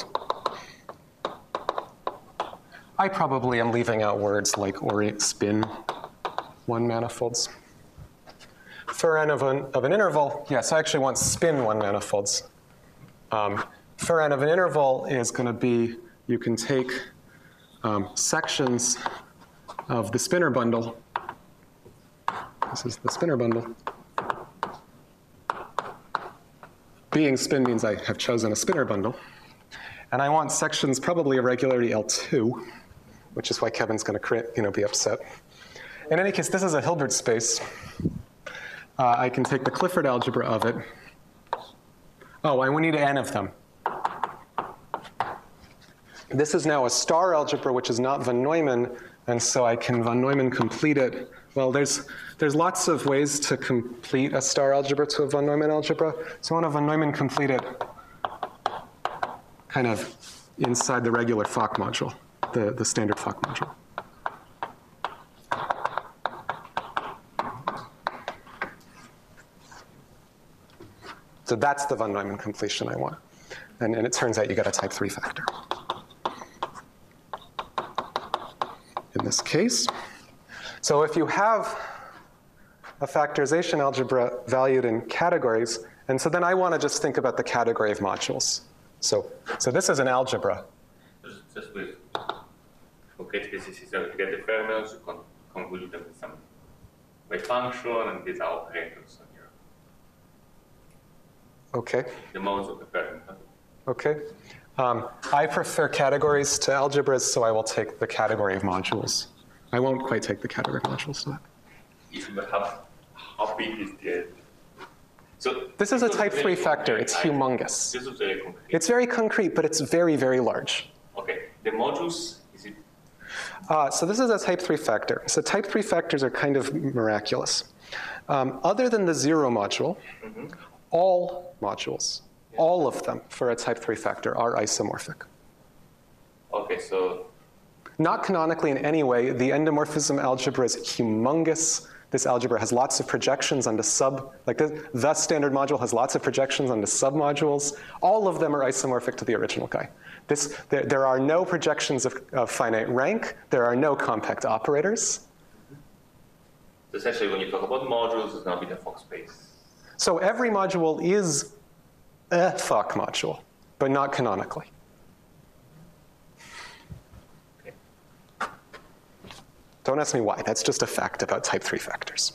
I probably am leaving out words like orient, spin, one manifolds. For n of an interval, yes, I actually want spin one manifolds. For n of an interval is going to be, you can take sections of the spinor bundle. This is the spinor bundle. Being spin means I have chosen a spinor bundle. And I want sections probably of regularity L2, which is why Kevin's going to be upset. In any case, this is a Hilbert space. I can take the Clifford algebra of it. Oh, I need n of them. This is now a star algebra, which is not von Neumann, and so I can von Neumann complete it. Well, there's lots of ways to complete a star algebra to a von Neumann algebra. So I want to von Neumann complete it kind of inside the regular Fock module, the standard Fock module. So that's the von Neumann completion I want. And it turns out you get a type 3 factor. In this case. So if you have a factorization algebra valued in categories, and so then I want to just think about the category of modules. So this is an algebra. Just with, okay, this is to get the Fermions, you can convolute them with some wave function, and these are operators on your. Okay. The modes of the Fermion. Okay. I prefer categories to algebras, so I will take the category of modules. I won't quite take the category of modules to that. If you have, how big is the? So this is a type 3 factor. It's humongous. This is very concrete. It's very concrete, but it's very, very large. Okay. The modules, is it? So this is a type 3 factor. So type 3 factors are kind of miraculous. Other than the 0 module, all modules, all of them for a type 3 factor are isomorphic. Okay, so. Not canonically in any way. The endomorphism algebra is humongous. This algebra has lots of projections onto the standard module has lots of projections onto submodules. All of them are isomorphic to the original guy. There are no projections of finite rank. There are no compact operators. Essentially, when you talk about modules, it's going to be the Fock space. So every module is a Fock module, but not canonically. Okay. Don't ask me why. That's just a fact about type 3 factors.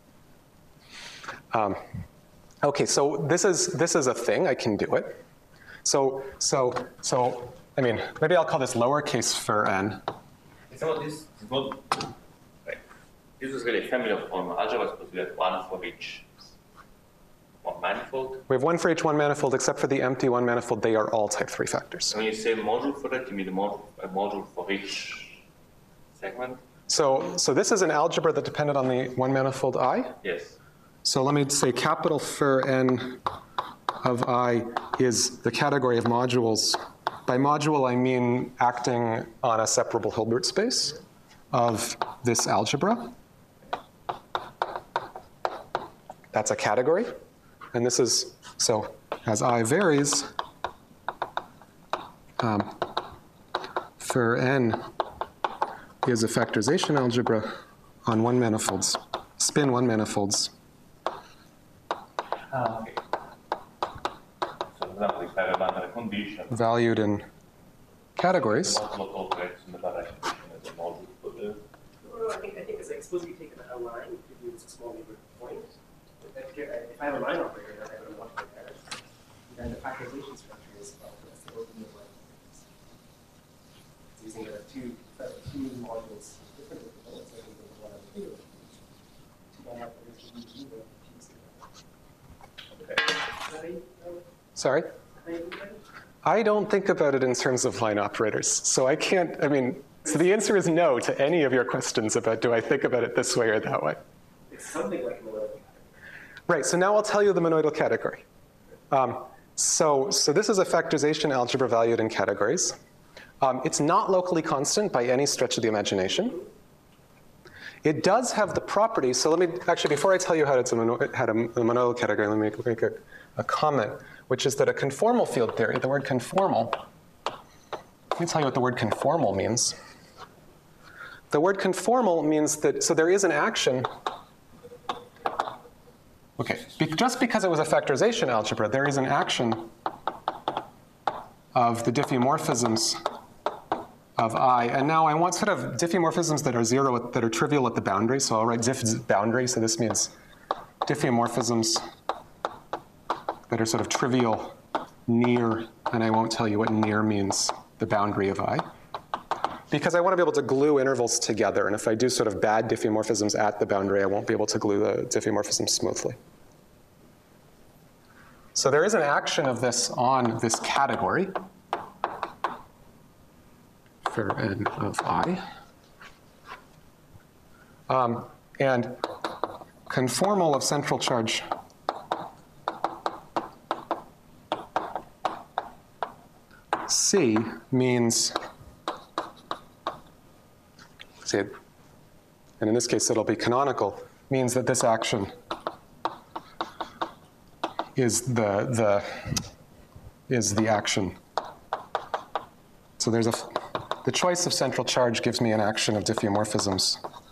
Okay, so this is a thing. I can do it. So I mean, maybe I'll call this lowercase for n. It's not this. It's not. Right. This is really a family of formal algebras, but we have one for each. One manifold. We have one for each one manifold, except for the empty one manifold. They are all type 3 factors. When you say module for that, you mean a module for each segment? So this is an algebra that depended on the one manifold I. Yes. So let me say capital for n of I is the category of modules. By module, I mean acting on a separable Hilbert space of this algebra. That's a category. And this is, so as I varies, for n is a factorization algebra on one manifolds, spin one manifolds. Okay. So, for example, if I have a boundary condition, Valued in categories. the module operates in the direction as a module for the. Well, I think it's like, suppose you take a line, you could use a small neighborhood point. If I have a line operator, then I have a multiple pairs. Then the factorization structure is, well, that's the open of line. It's using two modules different components, I think one of the two. Two line operators to be either piece together. Sorry? I don't think about it in terms of line operators. So I can't, I mean, so the answer is no to any of your questions about do I think about it this way or that way. It's something like a monoidal category. Right, so now I'll tell you the monoidal category. So this is a factorization algebra valued in categories. It's not locally constant by any stretch of the imagination. It does have the property, so let me, actually before I tell you how it's a monoidal category, let me make a comment, which is that a conformal field theory, the word conformal, let me tell you what the word conformal means. The word conformal means that, so there is an action, okay, just because it was a factorization algebra, there is an action of the diffeomorphisms of I, and now I want sort of diffeomorphisms that are zero, that are trivial at the boundary, so I'll write diff boundary, so this means diffeomorphisms that are sort of trivial near, and I won't tell you what near means, the boundary of I. Because I want to be able to glue intervals together, and if I do sort of bad diffeomorphisms at the boundary, I won't be able to glue the diffeomorphisms smoothly. So there is an action of this on this category for n of I. And conformal of central charge C means, say, and in this case it'll be canonical, means that this action is the action. So there's the choice of central charge gives me an action of diffeomorphisms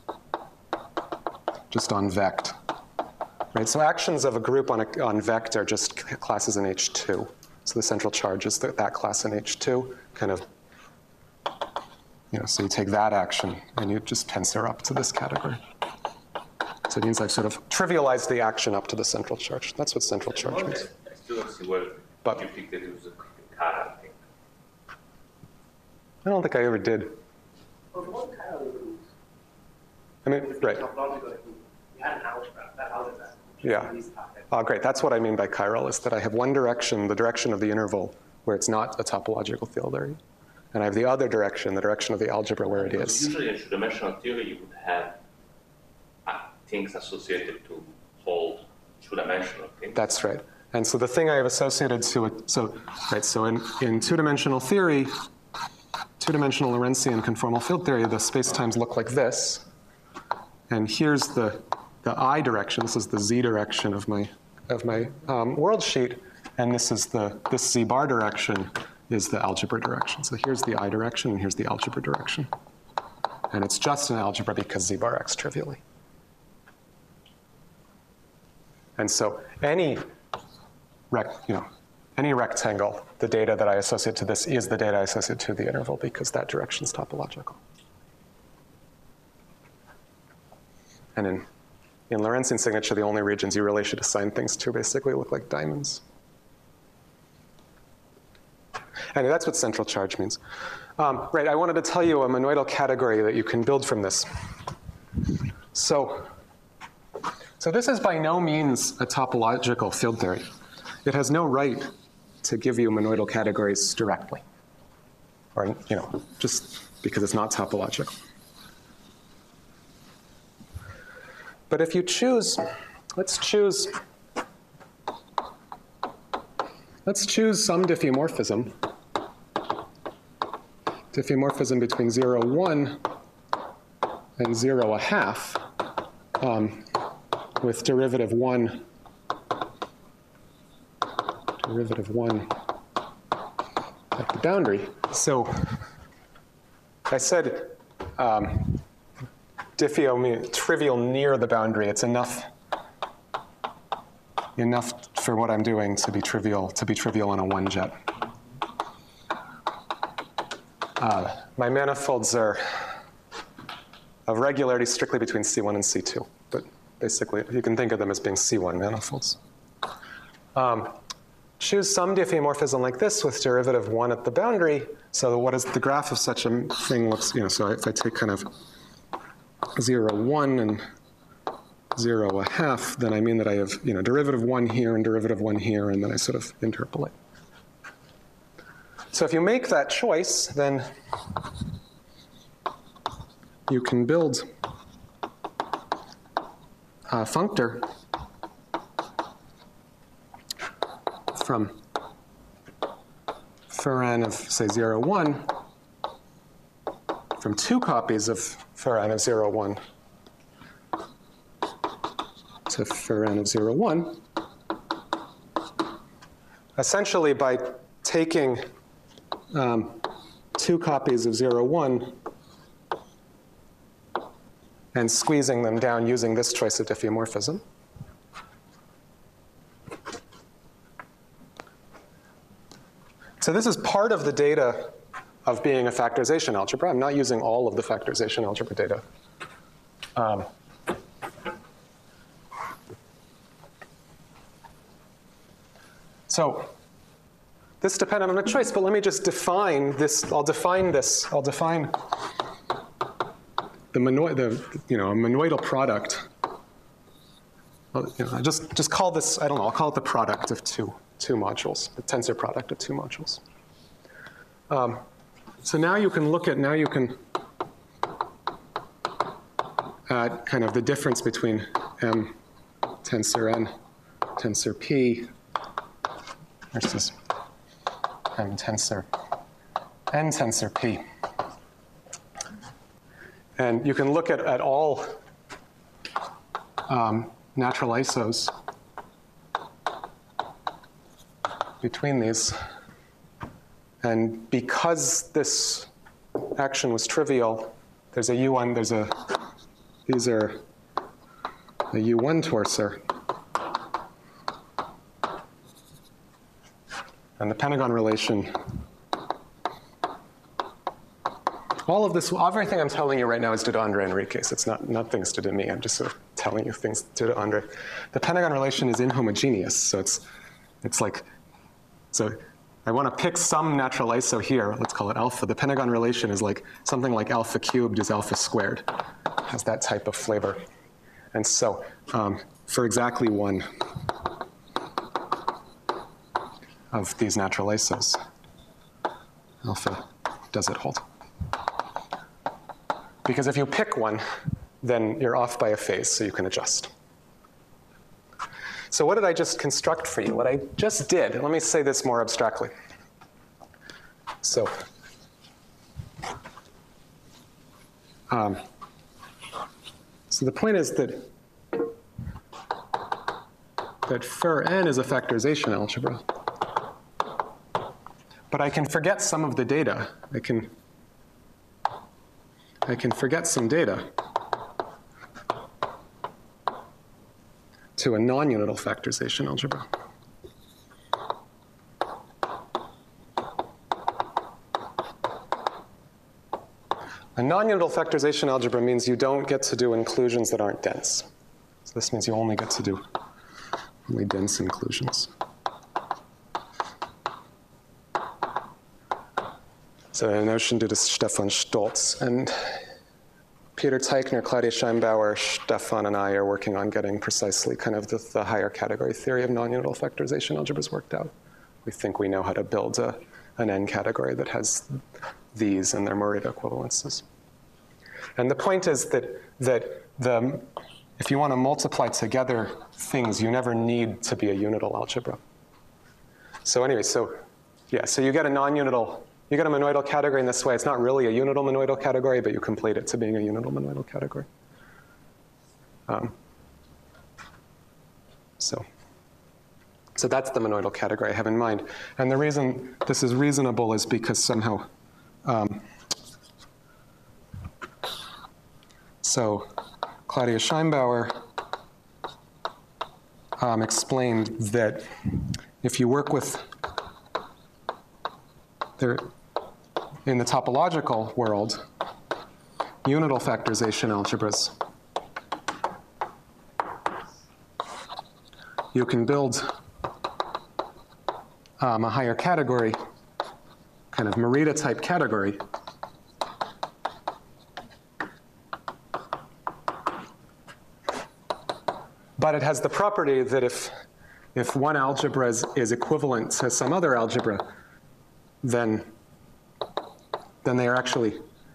just on vect. Right, so actions of a group on vect are just classes in H2. So the central charge is that class in H2, kind of, you know, so you take that action and you just tensor up to this category. So it means I've sort of trivialized the action up to the central charge. That's what central charge means. I still don't see where you think that it was a Chiara thing. I don't think I ever did. Well, if it wasn't Chiara, we wouldn't. I mean, right. You had an algebra, that algebra. Yeah. Oh, great. That's what I mean by chiral, is that I have one direction, the direction of the interval, where it's not a topological field area. And I have the other direction, the direction of the algebra, where it is. Usually in two-dimensional theory, you would have things associated to hold two-dimensional things. That's right. And so the thing I have associated to it, so in two-dimensional theory, two-dimensional Lorentzian conformal field theory, the spacetimes look like this. And here's the I direction. This is the Z direction of my world sheet, and this Z bar direction is the algebra direction. So here's the I direction, and here's the algebra direction, and it's just an algebra because Z bar acts trivially. And so any rectangle, the data that I associate to this is the data I associate to the interval because that direction is topological. And in Lorentzian signature, the only regions you really should assign things to basically look like diamonds. Anyway, that's what central charge means. Right, I wanted to tell you a monoidal category that you can build from this. So this is by no means a topological field theory. It has no right to give you monoidal categories directly, or just because it's not topological. But if you choose, let's choose some diffeomorphism between 0, 1 and 0, 1/2 with derivative 1 derivative 1 at the boundary. So I said diffeo means trivial near the boundary. It's enough for what I'm doing to be trivial on a one-jet. My manifolds are of regularity strictly between C1 and C2, but basically you can think of them as being C1 manifolds. Choose some diffeomorphism like this with derivative 1 at the boundary. So what is the graph of such a thing looks, so if I take kind of 0, 1 and 0, 1/2, then I mean that I have, derivative 1 here and derivative 1 here, and then I sort of interpolate. So if you make that choice, then you can build a functor from fur n of, say, 0, 1, from 2 copies of fur n of 0, 1 to fur n of 0, 1, essentially by taking 2 copies of 0, 1 and squeezing them down using this choice of diffeomorphism. So this is part of the data of being a factorization algebra. I'm not using all of the factorization algebra data. So this depended on a choice, but let me just define this. I'll define the monoidal product. Well, just call this, I don't know, I'll call it the product of two modules, the tensor product of 2 modules. So now you can look at, at kind of the difference between M tensor N tensor P versus M tensor N tensor P. And you can look at all natural isos between these. And because this action was trivial, there's a U1, these are a U1 torsor. And the Pentagon relation, all of this, everything I'm telling you right now is due to Andre Enriquez. It's not things to do to me. I'm just sort of telling you things due to Andre. The Pentagon relation is inhomogeneous, so it's like, so I want to pick some natural iso here. Let's call it alpha. The Pentagon relation is like something like alpha cubed is alpha squared. It has that type of flavor. And so for exactly one of these natural isos, alpha does it hold. Because if you pick one, then you're off by a phase, so you can adjust. So what did I just construct for you? What I just did, let me say this more abstractly. So the point is that fur n is a factorization algebra. But I can forget some of the data. I can forget some data to a non-unital factorization algebra. A non-unital factorization algebra means you don't get to do inclusions that aren't dense. So this means you only get to do only dense inclusions. So a notion due to Stefan Stolz. And Peter Teichner, Claudia Scheinbauer, Stefan, and I are working on getting precisely kind of the higher category theory of non-unital factorization algebras worked out. We think we know how to build an n category that has these and their Morita equivalences. And the point is that if you want to multiply together things, you never need to be a unital algebra. So anyway, so you get a non-unital, you get a monoidal category in this way. It's not really a unital monoidal category, but you complete it to being a unital monoidal category. So that's the monoidal category I have in mind. And the reason this is reasonable is because somehow, so Claudia Scheinbauer explained that if you work with, in the topological world, unital factorization algebras, you can build a higher category, kind of Morita type category, but it has the property that if one algebra is equivalent to some other algebra, then they are actually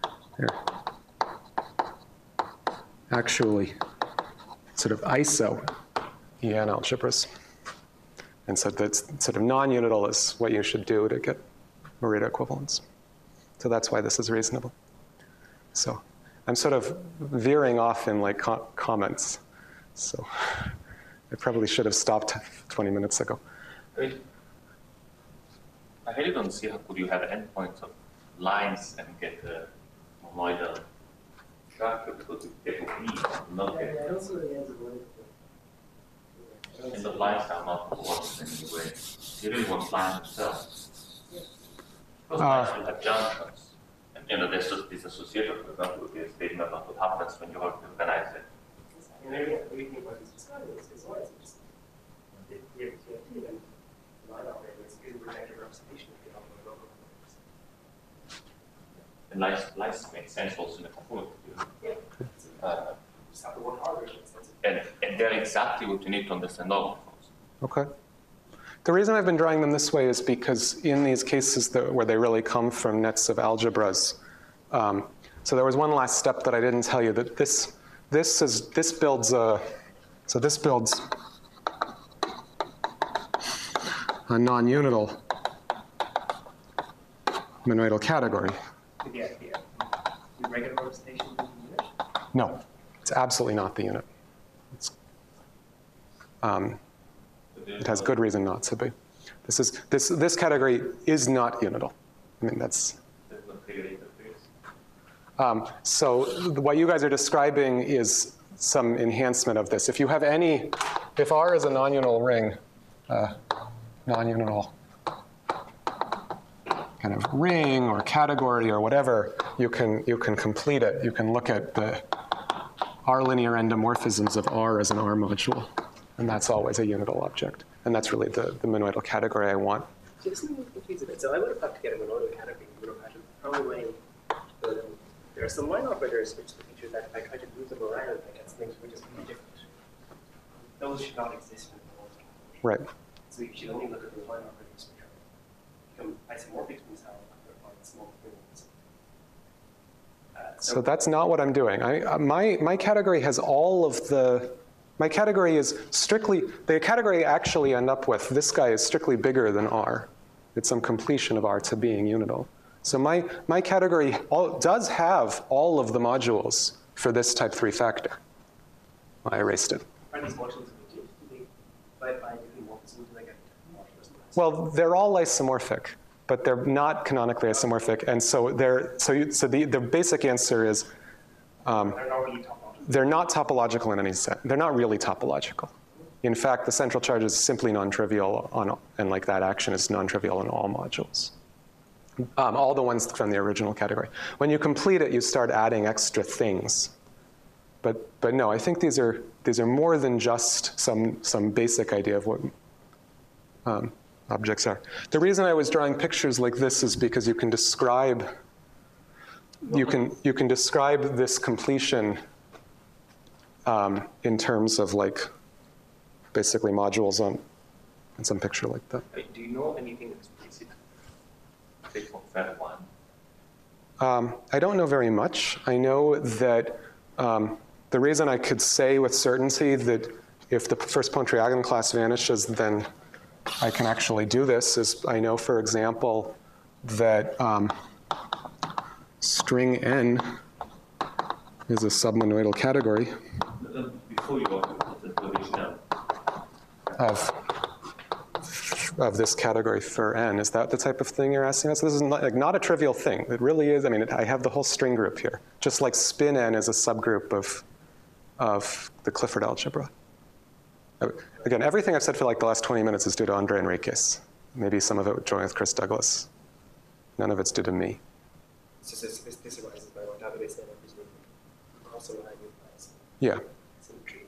sort of iso EN algebras. And so that's sort of non-unital is what you should do to get Morita equivalence. So that's why this is reasonable. So I'm sort of veering off in like comments. So I probably should have stopped 20 minutes ago. I really don't see how could you have endpoints of lines and get a monoidal structure because it would not get. I don't see the ends of it. And the lines are not coordinates in any way. You really want lines themselves. Because lines will have junctions. And you know, this associated, for example, with the statement about what happens when you organize it. And everything about this describing is always just if you have TFT, then line operators is reactive representation of the local operators. And lines make sense also in a component view. Yeah. Just have to work harder. And they're exactly what you need to understand all of those. Okay. The reason I've been drawing them this way is because in these cases where they really come from nets of algebras, so there was one last step that I didn't tell you, that this builds a non-unital monoidal category. The regular representation of the unit? No, it's absolutely not the unit. It has good reason not to be. This category is not unital. I mean, that's. So what you guys are describing is some enhancement of this. If you have if R is a non-unital ring, non-unital kind of ring or category or whatever, you can complete it. You can look at the R linear endomorphisms of R as an R module. And that's always a unital object. And that's really the monoidal category I want. So this is confusing a bit. So I would have thought to get a monoidal category, probably there are some line operators which the feature that if I try to move them around, I get things which is really different. Those should not exist in the monoidal category. Right. So you should only look at the line operators which become isomorphic to themselves on small things. So that's not what I'm doing. My category has all of the. My category is strictly, the category I actually end up with, this guy is strictly bigger than R. It's some completion of R to being unital. So my category does have all of the modules for this type 3 factor. I erased it. Are these modules by different morphisms, do they get modulus? Well, they're all isomorphic, but they're not canonically isomorphic. And so the basic answer is They're not really topological. they're not topological in any sense. They're not really topological. In fact, the central charge is simply non-trivial and like that action is non-trivial in all modules. All the ones from the original category. When you complete it, you start adding extra things. But no, I think these are more than just some basic idea of what objects are. The reason I was drawing pictures like this is because you can describe describe this completion in terms of like basically modules on some picture like that. Do you know anything explicit? Say for Fed 1. I don't know very much. I know that the reason I could say with certainty that if the first Pontryagin class vanishes, then I can actually do this is I know, for example, that string n is a submonoidal category Before you go to the definition of of this category for n. Is that the type of thing you're asking us? This is not, like, not a trivial thing. It really is. I mean, I have the whole string group here. Just like spin n is a subgroup of the Clifford algebra. Again, everything I've said for like the last 20 minutes is due to Andre Enriquez. Maybe some of it joined with Chris Douglas. None of it's due to me. This arises by one database name also implies Yeah. symmetry.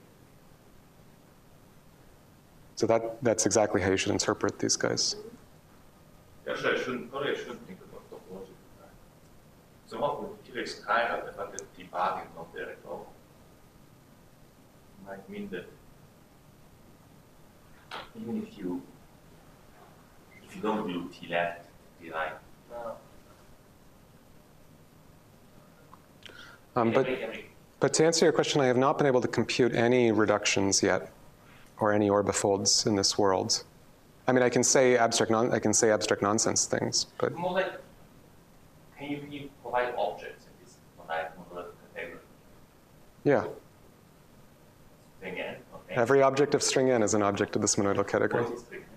So that's exactly how you should interpret these guys. Actually, probably I shouldn't think about topology. So what would you kind the fact that debug is not there at all? Might mean that even if you don't do T left, T right. But to answer your question, I have not been able to compute any reductions yet, or any orbifolds in this world. I mean, I can say abstract nonsense things, but More like, can you provide objects in this modular category? yeah. String n. Okay. Every object of string n is an object of this monoidal category. What is string n?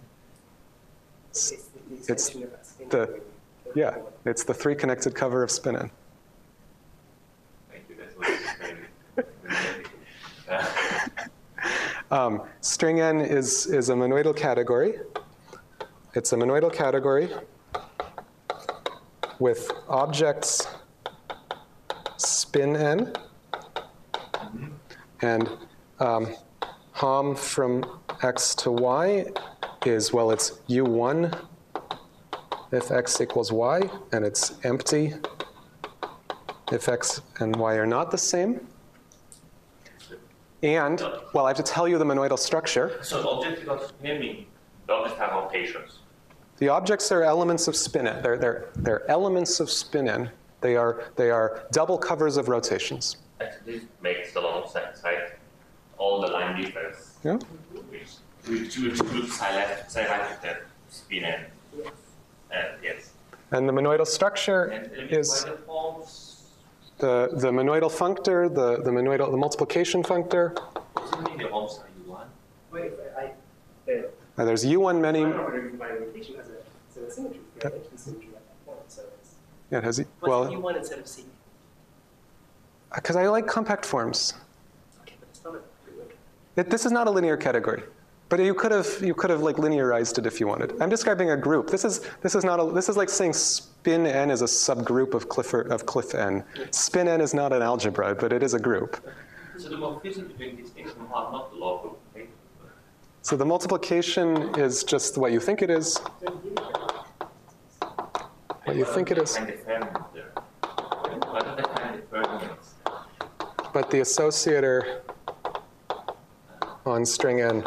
It's It's extension of that spin the- category. Yeah, it's the three connected cover of spin n. Thank you. That's what String n is a monoidal category. It's a monoidal category with objects spin n and Hom from x to y is, well, it's u1 if x equals y, and it's empty if x and y are not the same. And, well, I have to tell you the monoidal structure. So the object is naming the objects have rotations. The objects are elements of spin n. They're elements of spin n. They are double covers of rotations. Actually, this makes a lot of sense, right? All the line difference, Yeah? which includes psi left, psi right of the spin n. And yes. And the monoidal structure And is the forms, the monoidal functor, the multiplication functor. how many forms are you on? Wait, There's u1 many. line operator by rotation has a symmetry, right? It's symmetry at that point. So it's Yeah, it has what's well, U1 instead of C? because I like compact forms. Okay, but it's not a This is not a linear category, but you could have like linearized it if you wanted. I'm describing a group. This is like saying spin n is a subgroup of Cliff n. Spin n is not an algebra, but it is a group. So the morphism between these things are not the local. Okay? So the multiplication is just what you think it is. What you think it is. Kind of deferment there. What are the kind of deferments? But the associator on string n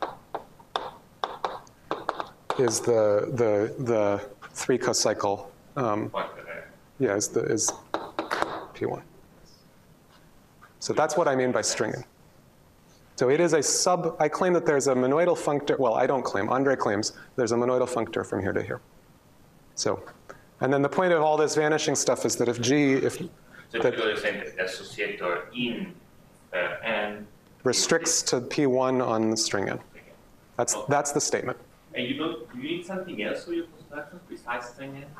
is the 3 cocycle. Yeah, is P1. So that's what I mean by string n. So it is a sub. I claim that there's a monoidal functor. Well, I don't claim. Andre claims there's a monoidal functor from here to here. So, and then the point of all this vanishing stuff is that if G, So you're saying that the associator in n restricts to P1 on the string n. That's the statement. And do you need something else for your construction besides string n?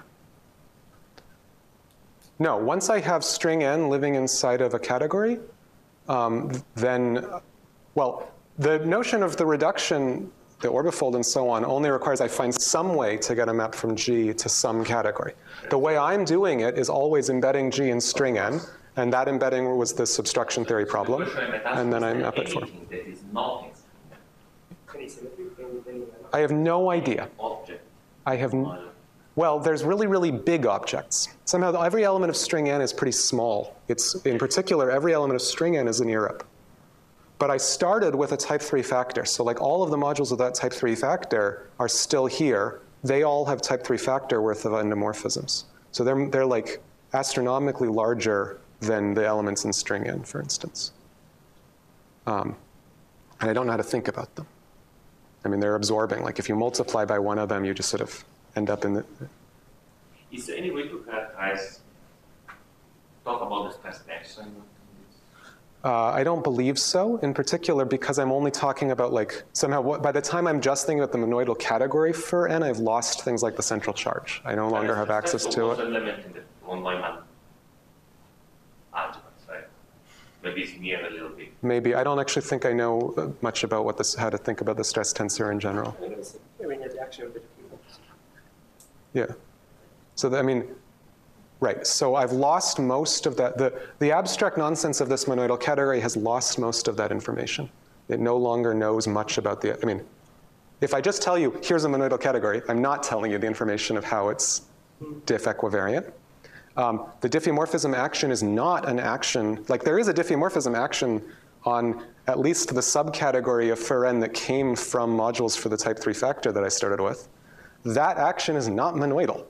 No, once I have string n living inside of a category, then, well, the notion of the reduction, the orbifold and so on, only requires I find some way to get a map from G to some category. The way I'm doing it is always embedding G in string n, and that embedding was the subtraction theory problem, and then I map it for. That is not in string n. any symmetry, any I have no idea. Object. I have, well, there's really, really big objects. Somehow every element of string n is pretty small. It's, in particular, every element of string n is in Europe. But I started with a type 3 factor. So like all of the modules of that type 3 factor are still here. They all have type 3 factor worth of endomorphisms. So they're like astronomically larger than the elements in string n, for instance. And I don't know how to think about them. I mean, they're absorbing. Like if you multiply by one of them, you just sort of end up in the. Is there any way to characterize, talk about the stress tensor? I don't believe so, in particular because I'm only talking about like somehow, by the time I'm just thinking about the monoidal category for n, I've lost things like the central charge. I no longer have access to it. Element in the one Neumann algebra, right? Maybe it's near a little bit. Maybe. I don't actually think I know much about what this, how to think about the stress tensor in general. I think it was in your reaction of the people. Yeah. So, I mean, right. So I've lost most of that. The abstract nonsense of this monoidal category has lost most of that information. It no longer knows much about the, I mean, if I just tell you, here's a monoidal category, I'm not telling you the information of how it's diff equivariant. The diffeomorphism action is not an action, like there is a diffeomorphism action on at least the subcategory of fur n that came from modules for the type 3 factor that I started with. That action is not monoidal.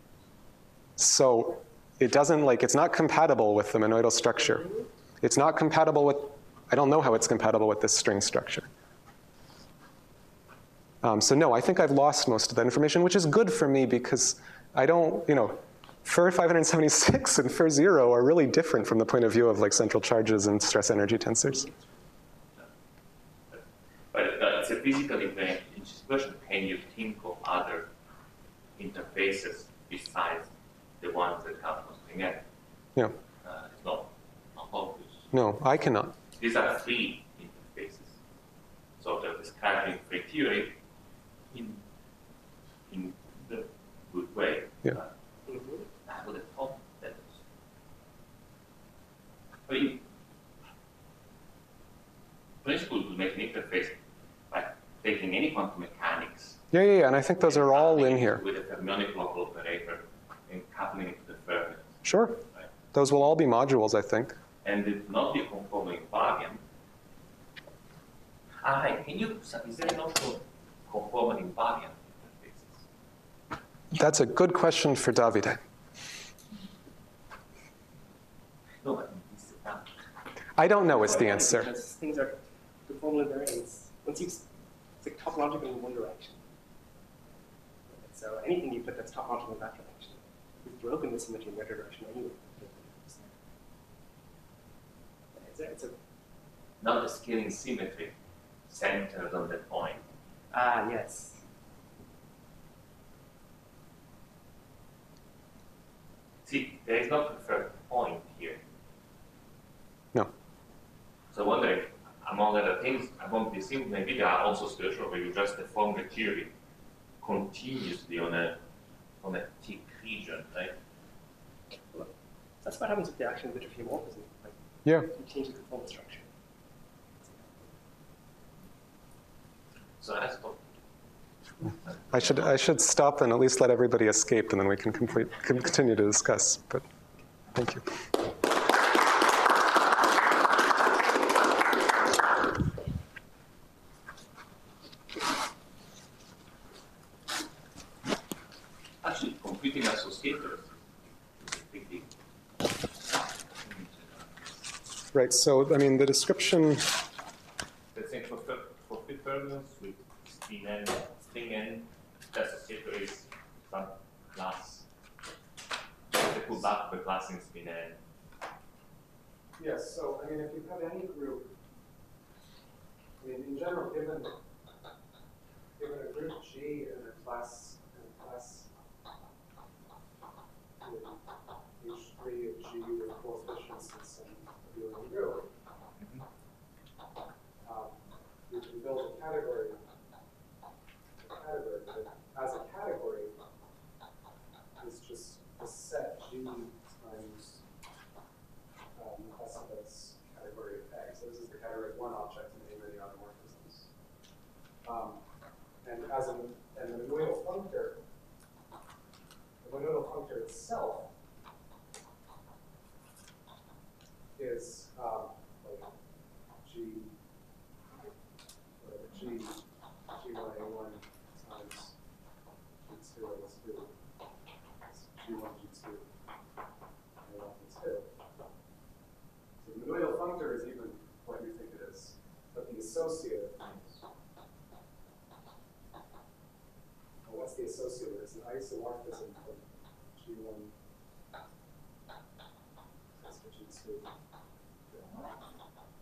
So it doesn't like, it's not compatible with the monoidal structure. It's not compatible with, I don't know how it's compatible with this string structure. So no, I think I've lost most of that information, which is good for me because I don't, you know, fur 576 and fur 0 are really different from the point of view of like central charges and stress energy tensors. But it's a physical question. Can you think of other interfaces besides the ones that come from string n? Yeah. It's not obvious. No, I cannot. These are three interfaces. So they're describing free theory in the good way. Yeah. I would have thought that. I mean, principle to make an interface by taking any quantum mechanics. Yeah, and I think those are all in here. With a fermionic local operator and coupling it to the Fermi. Sure. Right? Those will all be modules, I think. And it not be conformal invariant. Hi, can you, is there also conformal invariant interfaces? That's a good question for Davide. No, but this is not. I don't know is the answer. Because things are conformal invariants. Once you, it's like topological in one direction. So anything you put that's topological in that direction, you've broken the symmetry in the other direction anyway. It's a Not the scaling symmetry centered on that point. yes. See, there is no preferred point here. No. So I wonder if, among other things, among these things, maybe there are also situations where you just deform the theory continuously on a thick region, right? Well, that's what happens with the action of the diffeomorphism. Like, Yeah. you change the conformal structure. So that's what. I should stop and at least let everybody escape, and then we can continue to discuss. But thank you. Actually, computing associators is a big deal. Right. So I mean, the description. Let's say for fit fermions with string n, the associator is some class. They pull back the class in spin n. Yes. So I mean, if you have any group, I mean, in general, given a group G and a class H3 of G with coefficients in some Abelian group, you can build a category that, as a category, is just a set G times Hessen's category of X. So this is the category of one object in many automorphisms. And as the monoidal functor itself is like G1A1 times G2 A2. G1, G2, A1, A2. So the monoidal functor is even what you think it is, but the associative things. Well, what's the associative? It's an isomorphism from G1 to G2.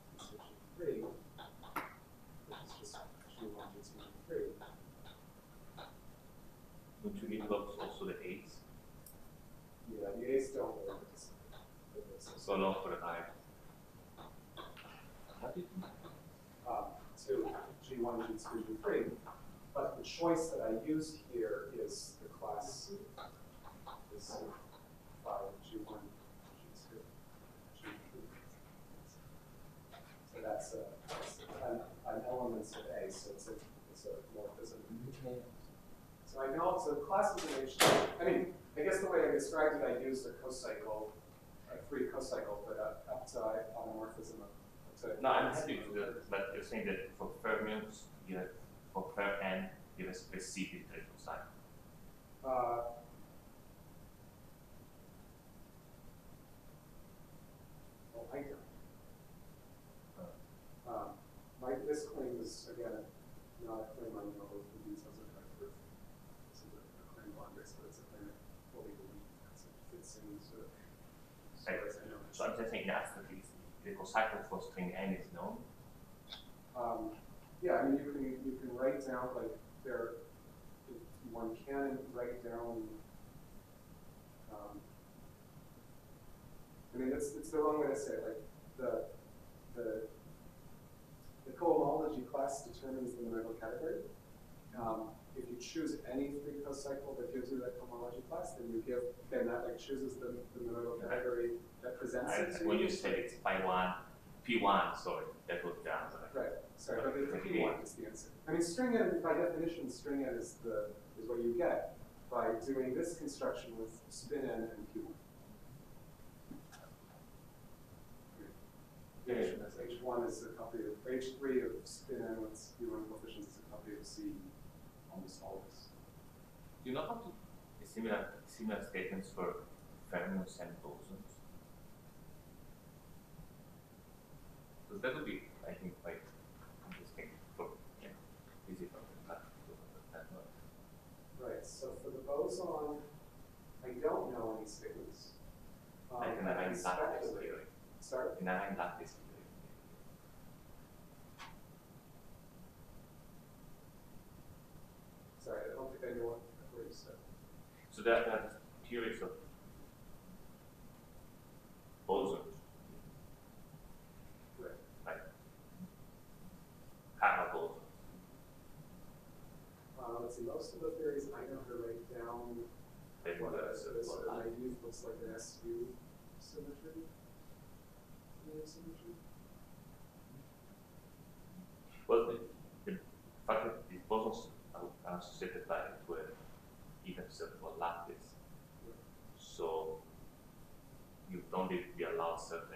free. But the choice that I use here is the class is 5, G1, G2, G3. So that's an element of A, so it's a morphism. So I know, so class is an H2. I mean, I guess the way I described it, I used a cocycle, a free cocycle, but up to automorphism of. No, I'm happy with that, but you're saying that for fermions, you have, for per n, you have a specific triple cycle. Well, I don't. This claim is, again, not a claim I know the details of my proof. This is a claim on this, but it's a claim I fully believe because it fits in sort of stories I know. So I'm just saying that's the cocycle for string n is known. Yeah, I mean, you can write down, like, one can write down, I mean, it's the wrong way to say it, like, the cohomology class determines the Monoidal category. If you choose any free cocycle that gives you that cohomology class, then that like chooses the Monoidal category that presents it to you. When you said it's P1, sorry, that was the answer. Right. Sorry, but the P1 is the answer. I mean, string n, by definition, string n is what you get by doing this construction with spin n and P1. H1 is a copy of H3 of spin n with P1 coefficients is a copy of C, almost always. Do you know how to similar statements for fermions and bosons? Because that would be, I think, quite interesting for easy for that. Right. So for the boson, I don't know any statements. I can have lattice theory. Sorry? Can I have lattice theory? Sorry, I don't think I know what you said. So there are theories of bosons. Right. Right. Kappa bosons. Let's see, most of the theories I know how to write down. They were So my youth looks like an SU symmetry. Well, the fact that these bosons are associated by to an even circular lattice, so you don't need to be allowed certain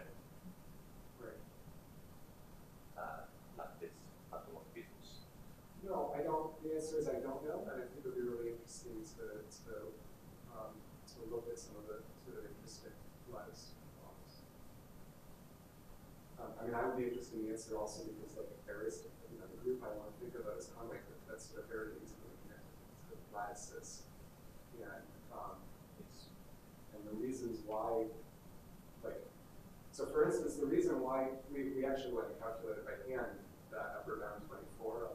lattice automorphisms. No, I don't. The answer is I don't know, and I think it would be really interesting to look at some of the sort of interesting lattice models. I mean, I would be interested in the answer also because, like, if there is, the group I want to think of as comic, that's sort of very easily connected to lattices, and the reasons why, like, so for instance, the reason why we actually went and calculated by hand that upper bound 24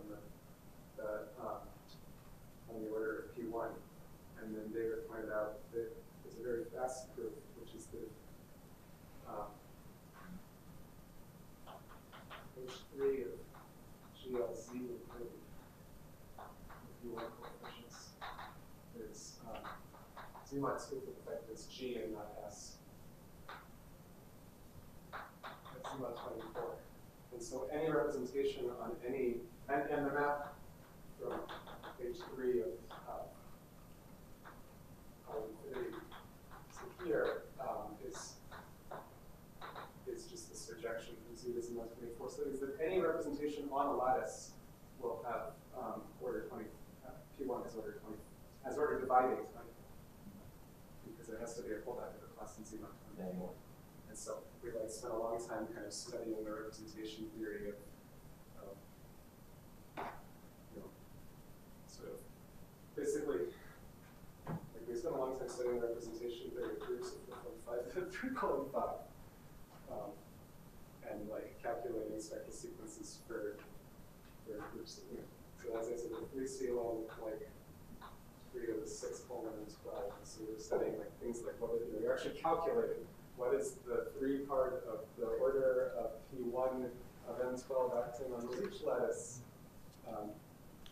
on the order of P1, and then David pointed out that it's a very fast proof, which is that H3 of GLZ with P1 coefficients is Z mod scoop effect is G and not S. That's Z mod 24. And so any representation on any, and the map from H3 of infinity to here is just this rejection from Z to Z mod 24. So is that any representation on a lattice will have order 20, P1 has order 20, has order dividing 20, because it has to be a pullback of the class in Z mod 24. And so we spent a long time kind of studying the representation theory of sort of basically, like we spent a long time studying the representation theory of groups of 3.5, and like calculating spectral sequences for groups. So as I said, the 3C alone, like 3 to the 6 colon and 12. So we're studying like things like we're actually calculating what is the 3 part of the order of P1 of N12 acting on each lattice.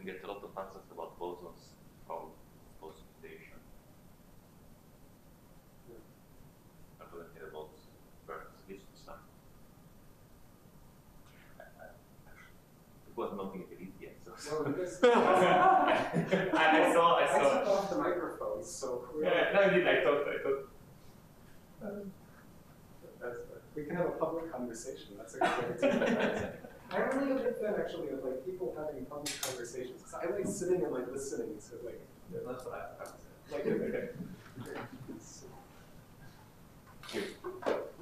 get a lot of answers about bosons from post-mutation. I couldn't hear about this stuff. It was not in the lead yet, so. Well, you guys, I saw. I took off the microphones, so Yeah, no, indeed, I thought. we can have a public conversation. That's a good idea. I'm really a big fan, actually, of like people having public conversations. Because I like sitting and like listening to like. Yeah, that's what I was saying. Like, okay. Cheers.